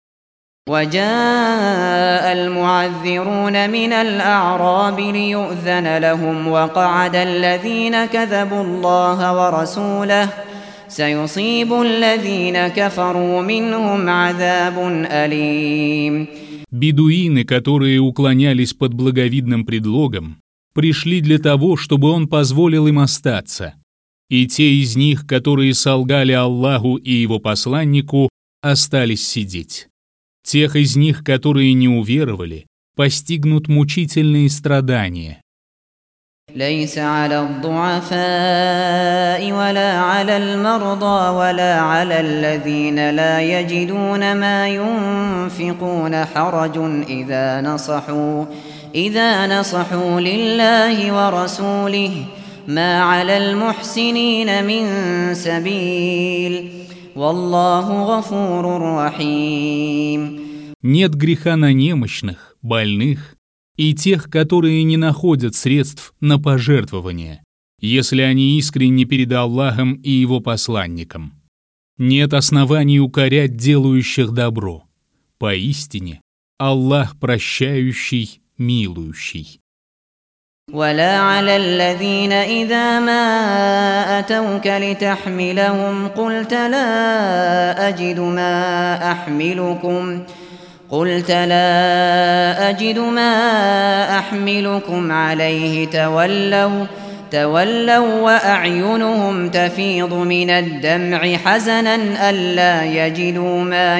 وجاء المعذرون من الأعراب ليؤذن لهم وقعد الذين كذبوا الله ورسوله سيصيب الذين كفروا منهم عذاب أليم. Бедуины, которые уклонялись под благовидным предлогом, пришли для того, чтобы он позволил им остаться. И те из них, которые солгали Аллаху и его посланнику, остались сидеть. Тех из них, которые не уверовали, постигнут мучительные страдания. ليس على الضعفاء ولا على المرضى ولا على الذين لا يجدون ما ينفقون حرج إذا نصحوا إذا نصحوا لله ورسوله ما على المحسنين من سبيل والله غفور رحيم. Нет греха на немощных, больных и тех, которые не находят средств на пожертвования, если они искренне перед Аллахом и его посланником. Нет оснований укорять делающих добро. Поистине, Аллах прощающий, милующий. ولا على الذين إذا ما أتوك لتحملهم قلت لا أجد ما أحملكم قلت لا أجد ما أحملكم عليه تولوا تولوا وأعينهم تفيض من الدمع حزنا ألا يجدوا ما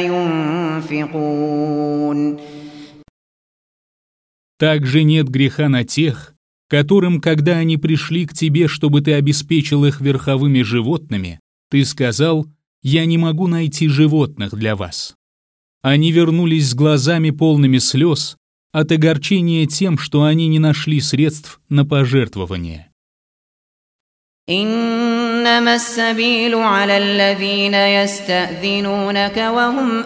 ينفقون. Также нет греха на тех, которым, когда они пришли к тебе, чтобы ты обеспечил их верховыми животными, ты сказал: «Я не могу найти животных для вас». Они вернулись с глазами полными слез от огорчения тем, что они не нашли средств на пожертвование. إنما السبيل على الذين يستأذنونك وهم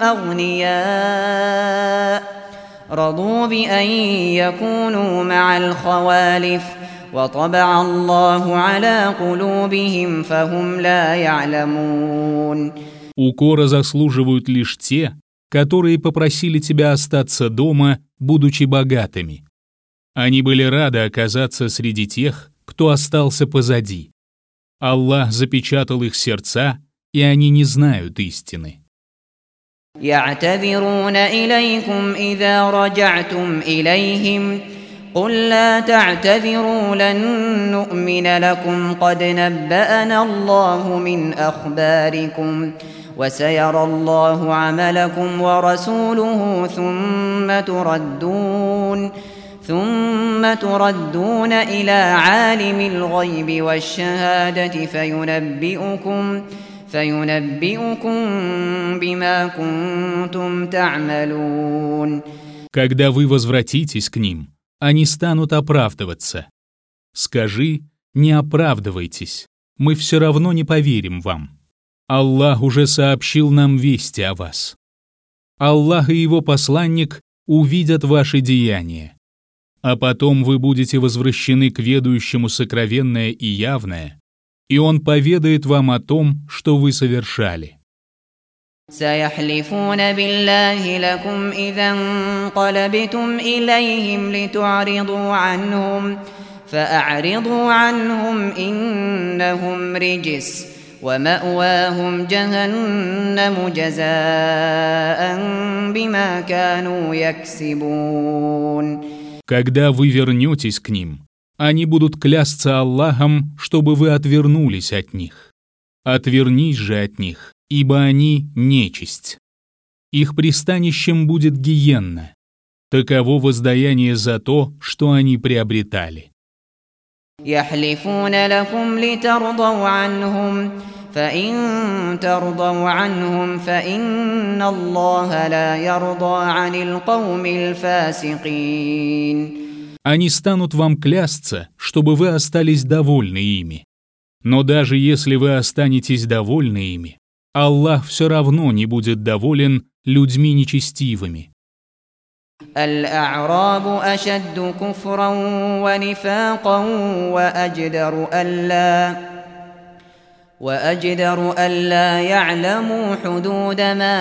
أغنياء رضوا بأن يكونوا مع الخوالف وطبع الله على قلوبهم فهم لا يعلمون. Укора заслуживают лишь те, которые попросили тебя остаться дома, будучи богатыми. Они были рады оказаться среди тех, кто остался позади. Аллах запечатал их сердца, и они не знают истины. يعتذرون إليكم إذا رجعتم إليهم قل لا تعتذروا لن نؤمن لكم قد نبأنا الله من أخباركم وسيرى الله عملكم ورسوله ثم تردون ثم تردون إلى عالم الغيب والشهادة فينبئكم فينبئكم بما كنتم تعملون. Когда вы возвратитесь к ним, они станут оправдываться. Скажи: не оправдывайтесь, мы все равно не поверим вам. Аллах уже сообщил нам вести о вас. Аллах и его посланник увидят ваши деяния. А потом вы будете возвращены к ведающему сокровенное и явное, и он поведает вам о том, что вы совершали. سيحلفون بالله لكم إذا انقلبتم إليهم لتعرضوا عنهم فأعرضوا عنهم إنهم رجس ومأواهم جهنم جزاء بما كانوا يكسبون. Когда вы вернетесь к ним, они будут клясться Аллахом, чтобы вы отвернулись от них. Отвернись же от них, ибо они нечисть. Их пристанищем будет гиенна. Таково воздаяние за то, что они приобретали. يحلفون لكم لترضوا عنهم فإن ترضوا عنهم فإن الله لا يرضى عن القوم الفاسقين. Они станут вам клясться, чтобы вы остались довольны ими. Но даже если вы останетесь довольны ими, Аллах все равно не будет доволен людьми нечестивыми. الأعراب أشد كفرا ونفاقا وأجدر ألا وأجدر ألا يعلموا حدود ما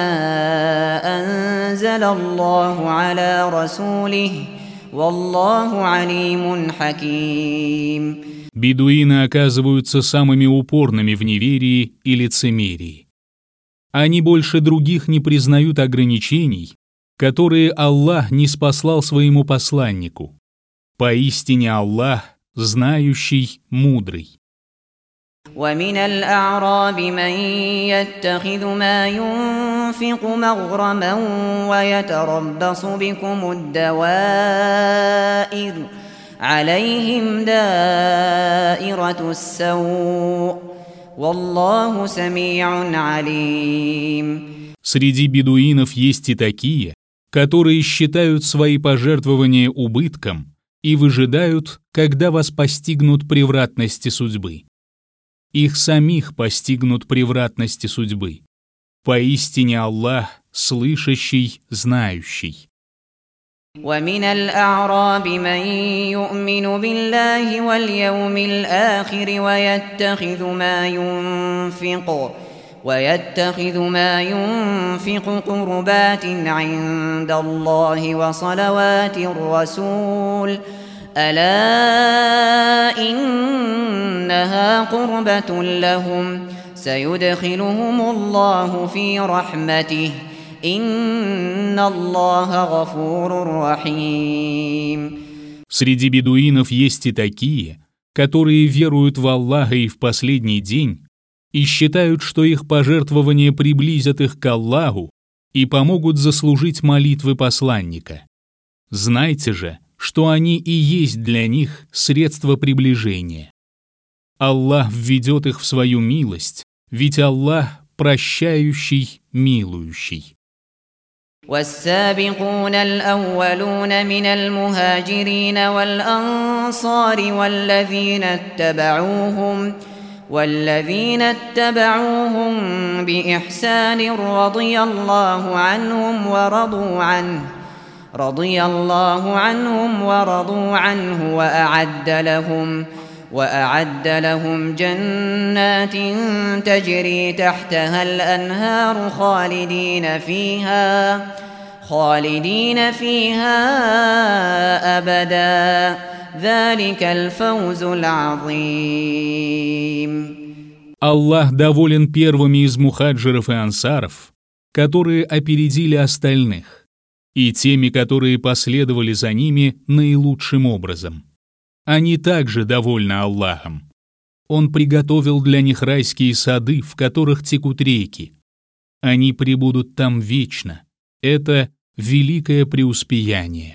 أنزل الله على رسوله والله عليم حكيم. Бедуины оказываются самыми упорными в неверии и лицемерии. Они больше других не признают ограничений, которые Аллах ниспослал своему посланнику. Поистине Аллах знающий, мудрый. ومن الأعراب من يتخذ ما ينفق مغرما ويتربص بكم الدوائر عليهم دائرة السوء والله سميع عليم. Среди бедуинов есть и такие, которые считают свои пожертвования убытком и выжидают, когда вас постигнут превратности судьбы. Их самих постигнут превратности судьбы. Поистине Аллах слышащий, знающий. ومن الأعراب من يؤمن بالله واليوم الآخر ويتخذ ما ينفق ويتخذ ما ينفق قربات عند الله وصلوات الرسول ألا إنها قربة لهم سيدخلهم الله في رحمته إن الله غفور رحيم. Среди бедуинов есть и такие, которые веруют в Аллаха и в последний день и считают, что их пожертвования приблизят их к Аллаху и помогут заслужить молитвы посланника. Знайте же, что они и есть для них средство приближения. Аллах введет их в свою милость, ведь Аллах прощающий, милующий. والسابقون الأولون من المهاجرين والأنصار والذين اتبعوهم والذين اتبعوهم بإحسان رضي الله عنهم ورضوا عنه رضي الله عنهم ورضوا عنه وأعد لهم وأعد لهم جنات تجري تحتها الأنهار خالدين فيها خالدين فيها أبدا ذلك الفوز العظيم. Аллах доволен первыми из мухаджиров и ансаров, которые опередили остальных, и теми, которые последовали за ними наилучшим образом. Они также довольны Аллахом. Он приготовил для них райские сады, в которых текут реки. Они пребудут там вечно. Это великое преуспеяние.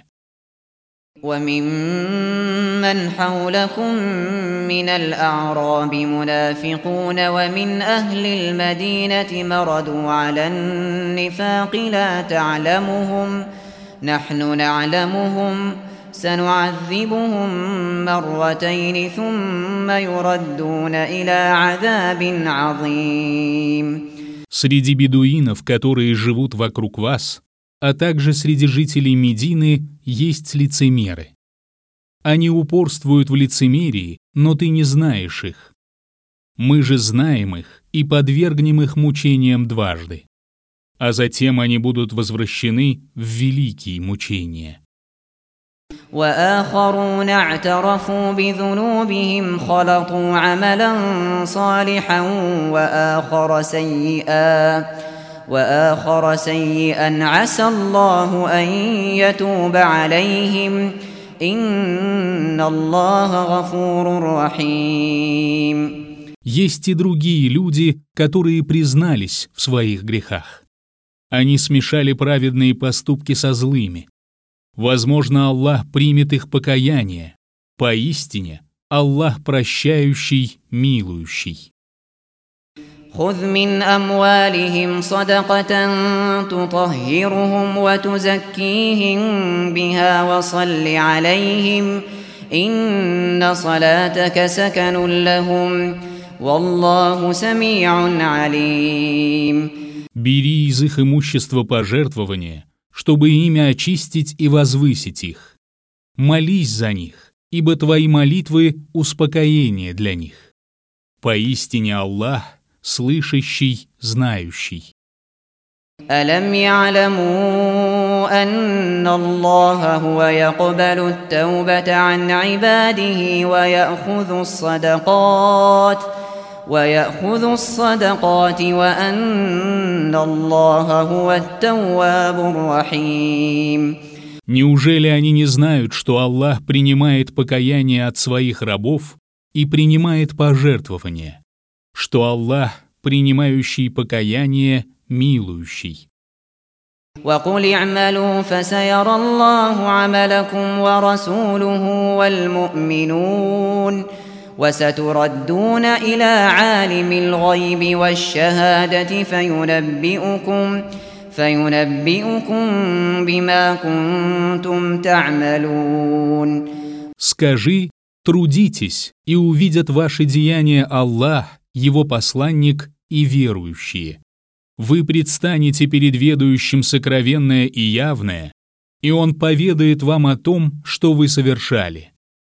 وممن حولكم من الأعراب منافقون ومن أهل المدينة مردوا على النفاق لا تعلمهم نحن نعلمهم سنعذبهم مرتين ثم يردون إلى عذاب عظيم. Среди бедуинов, которые живут вокруг вас, а также среди жителей Медины есть лицемеры. Они упорствуют в лицемерии, но ты не знаешь их. Мы же знаем их и подвергнем их мучениям дважды. А затем они будут возвращены в великие мучения. وآخرون اعترفوا بذنوبهم خلطوا عملا صالحا وآخر سيئا وآخر سيئا عسى الله أن يتوب عليهم إن الله غفور رحيم. Есть и другие люди, которые признались в своих грехах. Они смешали праведные поступки со злыми. Возможно, Аллах примет их покаяние. Поистине, Аллах прощающий, милующий. خذ من أموالهم صدقة تطهرهم وتزكيهم بها وصل عليهم إن صلاتك سكن لهم والله سميع عليم. Бери из их имущества пожертвования, чтобы ими очистить и возвысить их. Молись за них, ибо твои молитвы — успокоение для них. Поистине Аллах — слышащий, знающий. ألم يعلموا أن الله هو يقبل التوبة عن عباده ويأخذ الصدقات ويأخذ الصدقات وأن الله هو التواب الرحيم. Неужели они не знают, что Аллах принимает покаяние от своих рабов и принимает пожертвования, что Аллах, принимающий покаяние, милующий? وقل اعملوا فسيرى الله عملكم ورسوله والمؤمنون وستردون إلى عالم الغيب والشهادة فينبئكم فينبئكم بما كنتم تعملون. Скажи, трудитесь, и увидят ваши деяния Аллах, Его посланник и верующие. Вы предстанете перед ведающим сокровенное и явное, и Он поведает вам о том, что вы совершали.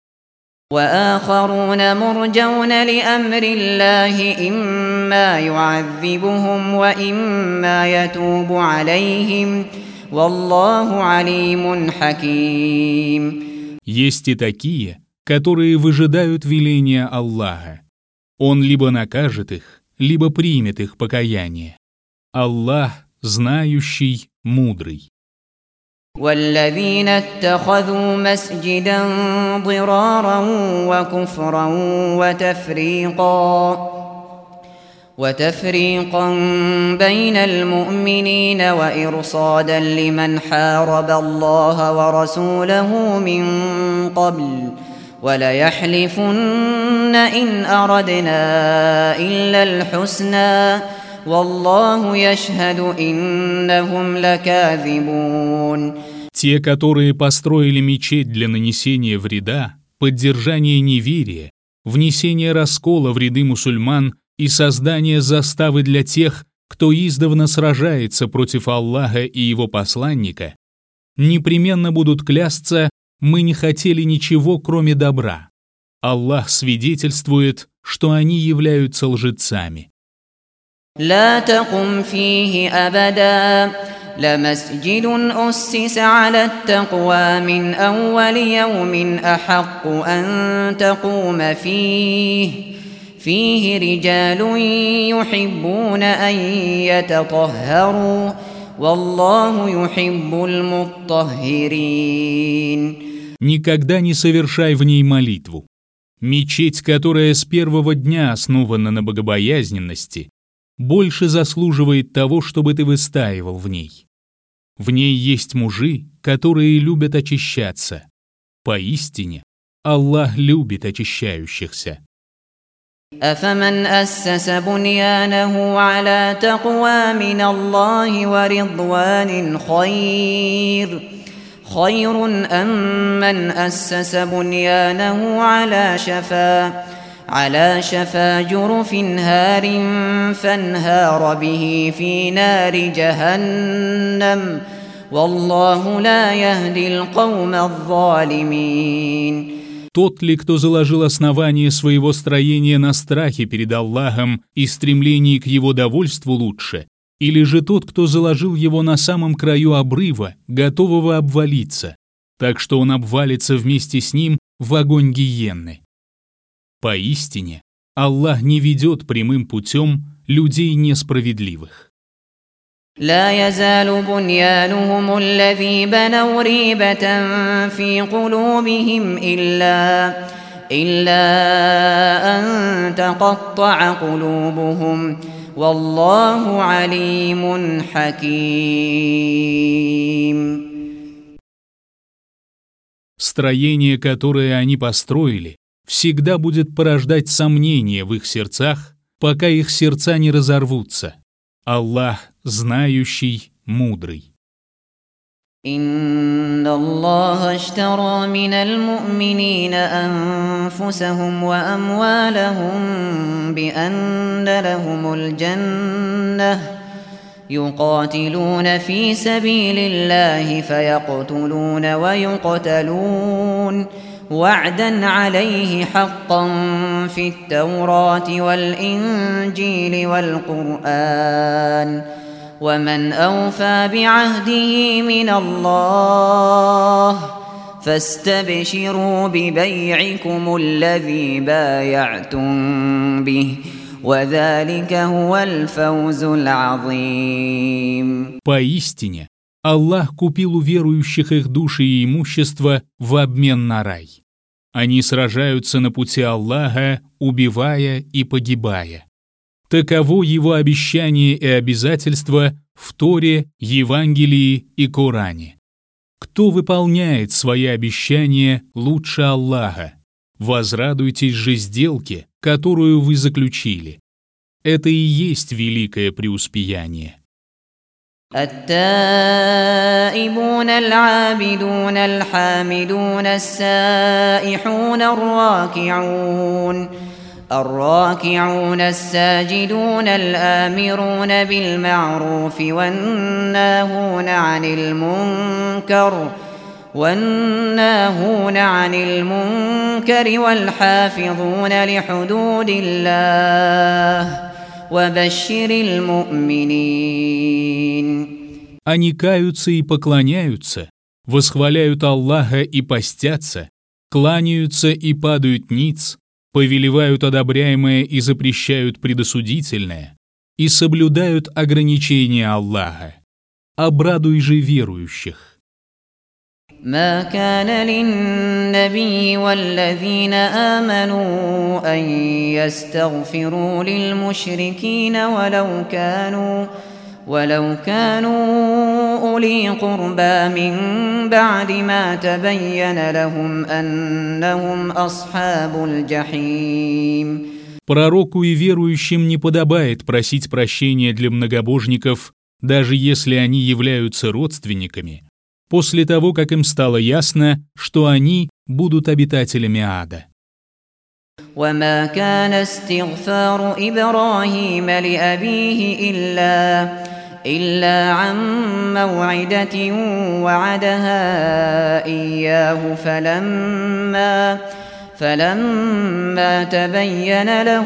وآخرون مرجون لأمر الله إما يعذبهم وإما يتوب عليهم والله عليم حكيم. Есть и такие, которые выжидают веления Аллаха. Он либо накажет их, либо примет их покаяние. Аллах знающий, мудрый. والذين اتخذوا مسجدا ضرارا وكفرا وتفريقا وتفريقا بين المؤمنين وإرصادا لمن حارب الله ورسوله من قبل وليحلفن إن أردنا إلا الحسنى والله يشهد إنهم لكاذبون. Те, которые построили мечеть для нанесения вреда, поддержания неверия, внесения раскола в ряды мусульман и создания заставы для тех, кто издавна сражается против Аллаха и Его посланника, непременно будут клясться: мы не хотели ничего, кроме добра. Аллах свидетельствует, что они являются лжецами. لا تقم فيه أبدا لمسجد أسس على التقوى من أول يوم أحق أن تقوم فيه فيه رجال يحبون أن يتطهروا والله يحب المطهرين. Никогда не совершай в ней молитву. Мечеть, которая с первого дня основана на богобоязненности, больше заслуживает того, чтобы ты выстаивал в ней. В ней есть мужи, которые любят очищаться. Поистине, Аллах любит очищающихся. أفمن أسس بنيانه على تقوى من الله ورضوان خير خير أم من أسس بنيانه على شفا على شفا جرف هار فانهار به في نار جهنم والله لا يهدي القوم الظالمين. Тот ли, кто заложил основание своего строения на страхе перед Аллахом и стремлении к Его довольству лучше, или же тот, кто заложил его на самом краю обрыва, готового обвалиться, так что он обвалится вместе с ним в огонь гиенны? Поистине, Аллах не ведет прямым путем людей несправедливых. لا يزال بنيانهم الذي بنوا ريبة في قلوبهم إلا إلا أن تقطع قلوبهم والله عليم حكيم. Строение, которое они построили, всегда будет порождать сомнения в их сердцах, пока их сердца не разорвутся. Аллах знающий, мудрый. إن الله اشترى من المؤمنين أنفسهم وأموالهم بأن لهم الجنة يقاتلون في سبيل الله فيقتلون ويقتلون وعدا عليه حقا في التوراة والإنجيل والقرآن ومن أوفى بعهده من الله فاستبشروا ببيعكم الذي بايعتم به وذلك هو الفوز العظيم. Поистине, Аллах купил у верующих их души и имущество в обмен на рай. Они сражаются на пути Аллаха, убивая и погибая. Таково его обещание и обязательство в Торе, Евангелии и Коране. Кто выполняет свои обещания лучше Аллаха? Возрадуйтесь же сделке, которую вы заключили. Это и есть великое преуспеяние. التائبون العابدون الحامدون السائحون الراكعون الراكعون الساجدون الآمرون بالمعروف والناهون عن المنكر والناهون عن المنكر والحافظون لحدود الله وبشر المؤمنين. Они каются и поклоняются, восхваляют Аллаха и постятся, кланяются и падают ниц, повелевают одобряемое и запрещают предосудительное, и соблюдают ограничения Аллаха. Обрадуй же верующих. ما كان للنبي والذين آمنوا أن يستغفروا للمشركين ولو كانوا ولو كانوا أولي قربى من بعد ما تبين لهم أنهم أصحاب الجحيم. Пророку и верующим не подобает просить прощения для многобожников, даже если они являются родственниками, после того, как им стало ясно, что они будут обитателями ада. وما كان استغفار إبراهيم لأبيه إلا إلا عن موعدة وعدها إياه فلما فلما تبين له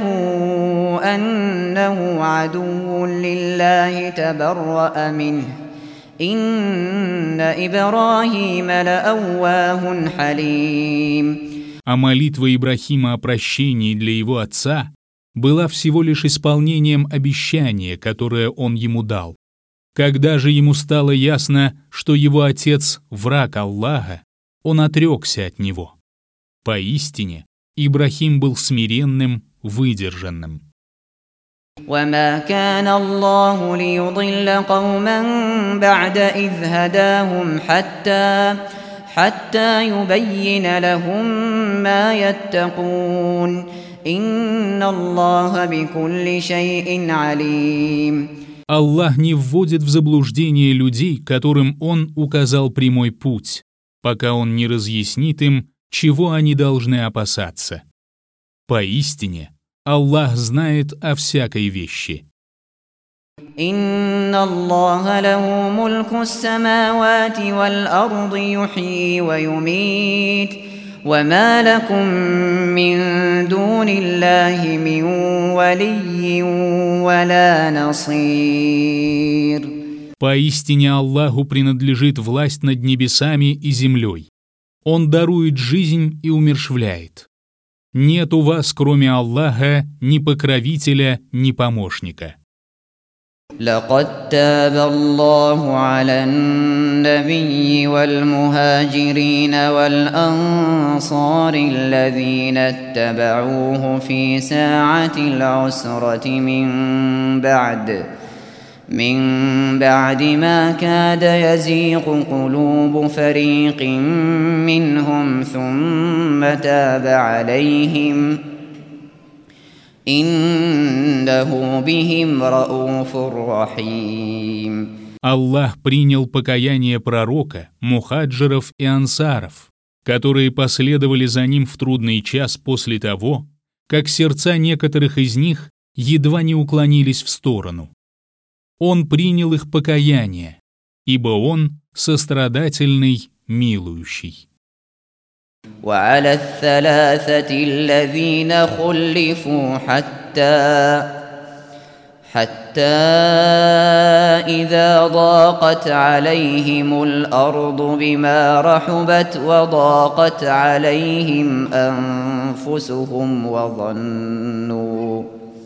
أنه عدو لله تبرأ منه إن إبراهيم لأواه حليم. А молитва Ибрахима о прощении для его отца была всего лишь исполнением обещания, которое он ему дал. Когда же ему стало ясно, что его отец — враг Аллаха, он отрекся от него. Поистине, Ибрахим был смиренным, выдержанным. وما كان الله ليضل قوما بعد إذ هداهم حتى حتى يبين لهم ما يتقون إن الله بكل شيء عليم. Аллах не вводит в заблуждение людей, которым Он указал прямой путь, пока Он не разъяснит им, чего они должны опасаться. Поистине, Аллах знает о всякой вещи. إن الله له ملك السماوات والأرض يحيي ويميت وما لكم من دون الله من ولي ولا نصير. Поистине Аллаху принадлежит власть над небесами и землей. Он дарует жизнь и умерщвляет. Нет у вас, кроме Аллаха, ни покровителя, ни помощника. لقد تاب الله على النبي والمهاجرين والأنصار الذين اتبعوه في ساعة العسرة من بعد من بعد ما كاد يزيغ قلوب فريق منهم ثم تاب عليهم إنه إنه بهم رؤوف رحيم. Аллах принял покаяние пророка, мухаджиров и ансаров, которые последовали за ним в трудный час после того, как сердца некоторых из них едва не уклонились в сторону. Он принял их покаяние, ибо Он сострадательный, милующий. وعلى الثلاثة الذين خلفوا حتى حتى إذا ضاقت عليهم الأرض بما رحبت وضاقت عليهم أنفسهم وظنوا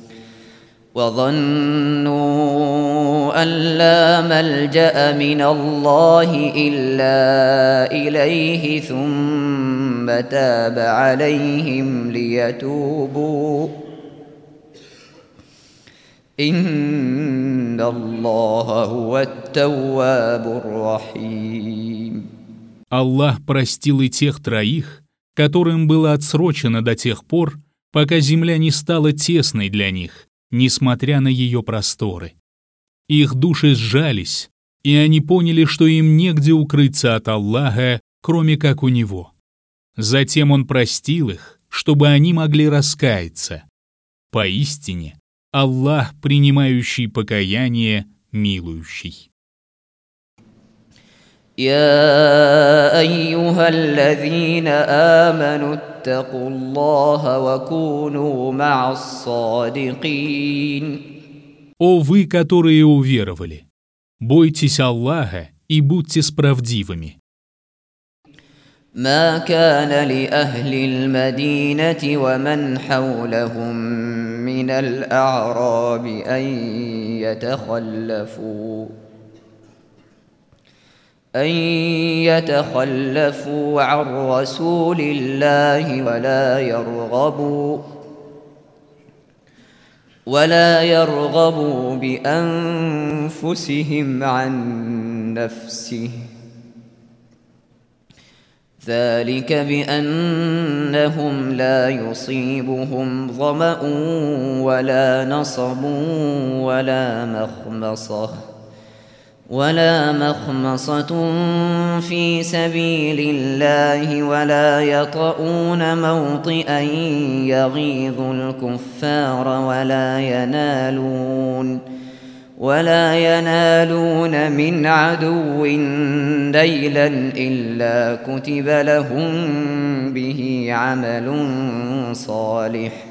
وظنوا أن لا ملجأ من الله إلا إليه ثم تاب عليهم ليتوبوا إن الله هو التواب الرحيم. Аллах простил и тех троих, которым было отсрочено до тех пор, пока земля не стала тесной для них, несмотря на ее просторы. Их души сжались, и они поняли, что им негде укрыться от Аллаха, кроме как у Него. Затем Он простил их, чтобы они могли раскаяться. Поистине, Аллах, принимающий покаяние, милующий. يا أيها الذين آمنوا اتقوا الله وكونوا مع الصادقين. О вы, которые уверовали, бойтесь Аллаха и будьте справдивыми. ما كان لأهل المدينة ومن حولهم من الأعراب أن يتخلفوا أن يتخلفوا عن رسول الله ولا يرغبوا ولا يرغبوا بأنفسهم عن نفسه ذلك بأنهم لا يصيبهم ظمأ ولا نصب ولا مخمصة ولا مخمصة في سبيل الله ولا يطؤون موطئا يغيظ الكفار ولا ينالون ولا ينالون من عدو نيلا إلا كتب لهم به عمل صالح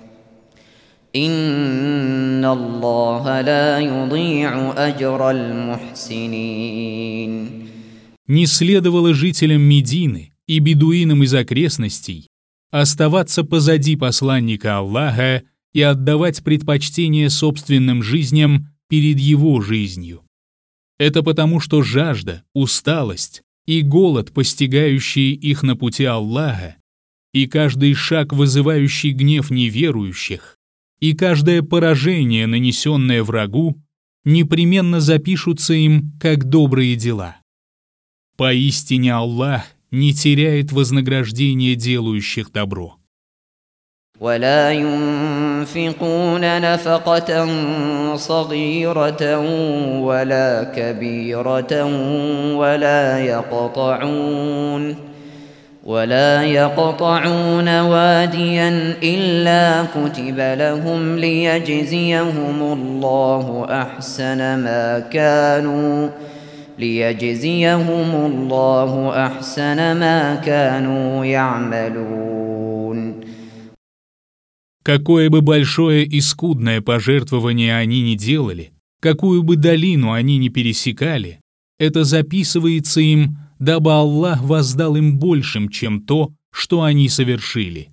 إن الله لا يضيع أجر المحسنين. Не следовало жителям Медины и бедуинам из окрестностей оставаться позади посланника Аллаха и отдавать предпочтение собственным жизням перед его жизнью. Это потому, что жажда, усталость и голод, постигающие их на пути Аллаха, и каждый шаг, вызывающий гнев неверующих, и каждое поражение, нанесенное врагу, непременно запишутся им как добрые дела. Поистине Аллах не теряет вознаграждения делающих добро. ولا ينفقون نفقة صغيرة ولا كبيرة ولا يقطعون ولا يقطعون واديا إلا كتب لهم ليجزيهم الله أحسن ما كانوا ليجزيهم الله أحسن ما كانوا يعملون. Какое бы большое и скудное пожертвование они ни делали, какую бы долину они ни пересекали, это записывается им, дабы Аллах воздал им большим, чем то, что они совершили.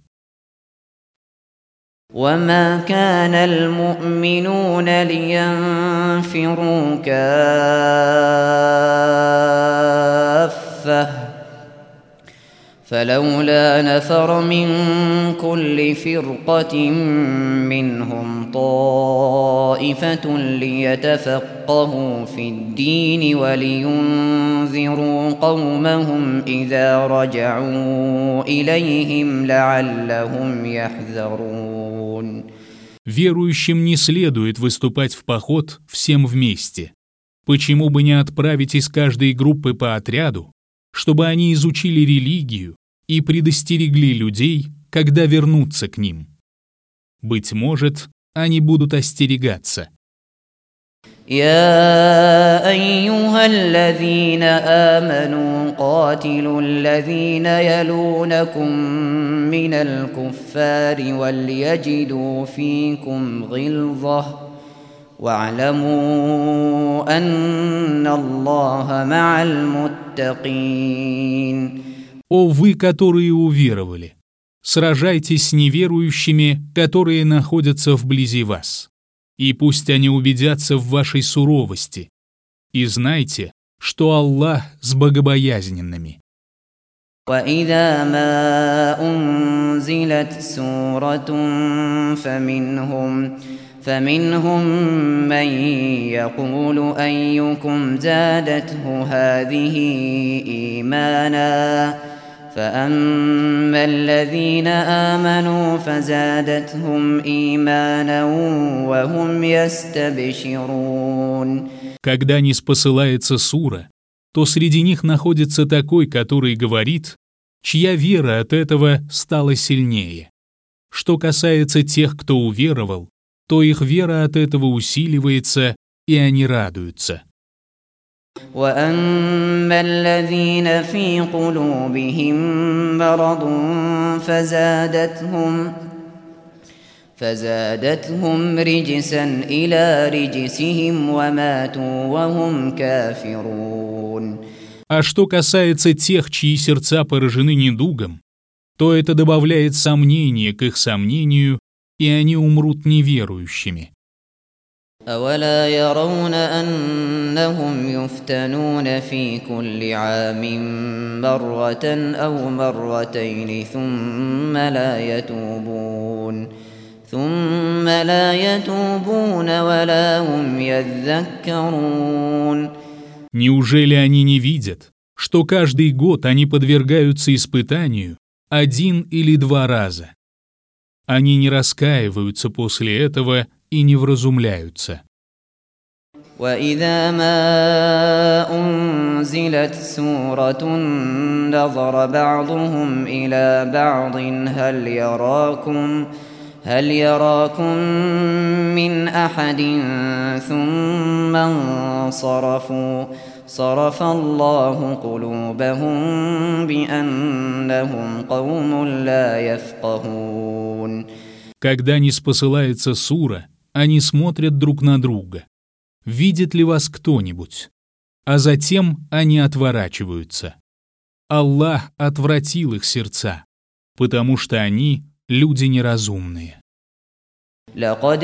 وما كان المؤمنون لينفروا كافة فلولا نفر من كل فرقة منهم طائفة ليتفقهوا في الدين ولينذروا قومهم إذا رجعوا إليهم لعلهم يحذرون. верующим не следует выступать в поход всем вместе. Почему бы не отправить из каждой группы по отряду, чтобы они изучили религию и предостерегли людей, когда вернутся к ним? Быть может, они будут остерегаться. يا أيها الذين آمنوا قاتلوا الذين يلونكم من الكفار وليجدوا فيكم غلظة واعلموا أن الله مع المتقين. О вы, которые уверовали, сражайтесь с неверующими, которые находятся вблизи вас. И пусть они убедятся в вашей суровости. И знайте, что Аллах с богобоязненными. وَإِذَا مَا أُنْزِلَتْ سُورَةٌ فَمِنْهُمْ فَمِنْهُمْ مَنْ يَقُولُ أَيُّكُمْ زَادَتْهُ هَذِهِ إِيمَانًا فأما الذين آمنوا فزادتهم إيمانا وهم يستبشرون. Когда ниспосылается сура, то среди них находится такой, который говорит, чья вера от этого стала сильнее. Что касается тех, кто уверовал, то их вера от этого усиливается, и они радуются. وأما الذين في قلوبهم مرض فزادتهم فزادتهم رجسا إلى رجسهم وماتوا وهم كافرون. А что касается тех, чьи сердца поражены недугом, то это добавляет сомнение к их сомнению, и они умрут неверующими. أولا يرون أنهم يفتنون في كل عام مرة أو مرتين ثم لا يتوبون ثم لا يتوبون ولا هم يذكرون. Неужели они не видят, что каждый год они подвергаются испытанию один или два раза? Они не раскаиваются после этого и не вразумляются. وَإِذَا مَا أُنْزِلَتْ سُورَةٌ نَظَرَ بَعْضُهُمْ إِلَى بَعْضٍ هَلْ يَرَاكُمْ هَلْ يَرَاكُمْ مِنْ أَحَدٍ ثُمَّ انصَرَفُوا صَرَفَ اللَّهُ قُلُوبَهُمْ بِأَنَّهُمْ قَوْمٌ لَا يَفْقَهُونَ. Когда ниспосылается сура, они смотрят друг на друга. Видит ли вас кто-нибудь? А затем они отворачиваются. Аллах отвратил их сердца, потому что они люди неразумные. لقد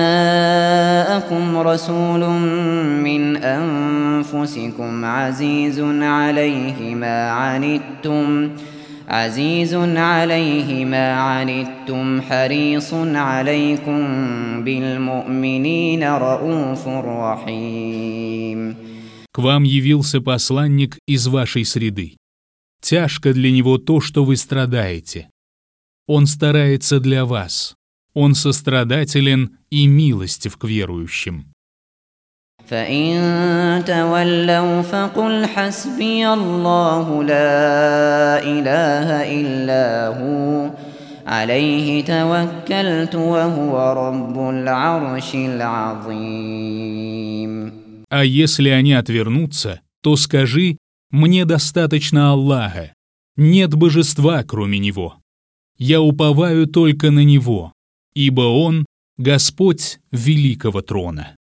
جاءكم رسول من أنفسكم عزيز عليه ما عنتم عزيز عليه ما عنتم حريص عليكم بالمؤمنين رؤوف رحيم. К вам явился посланник из вашей среды. Тяжко для него то, что вы страдаете. Он старается для вас. Он сострадателен и милостив к верующим. فإن تولوا فقل حسبي الله لا إله إلا هو عليه توكلت وهو رب العرش العظيم. А если они отвернутся, то скажи: «Мне достаточно Аллаха, нет божества, кроме Него. Я уповаю только на Него, ибо Он — Господь великого трона».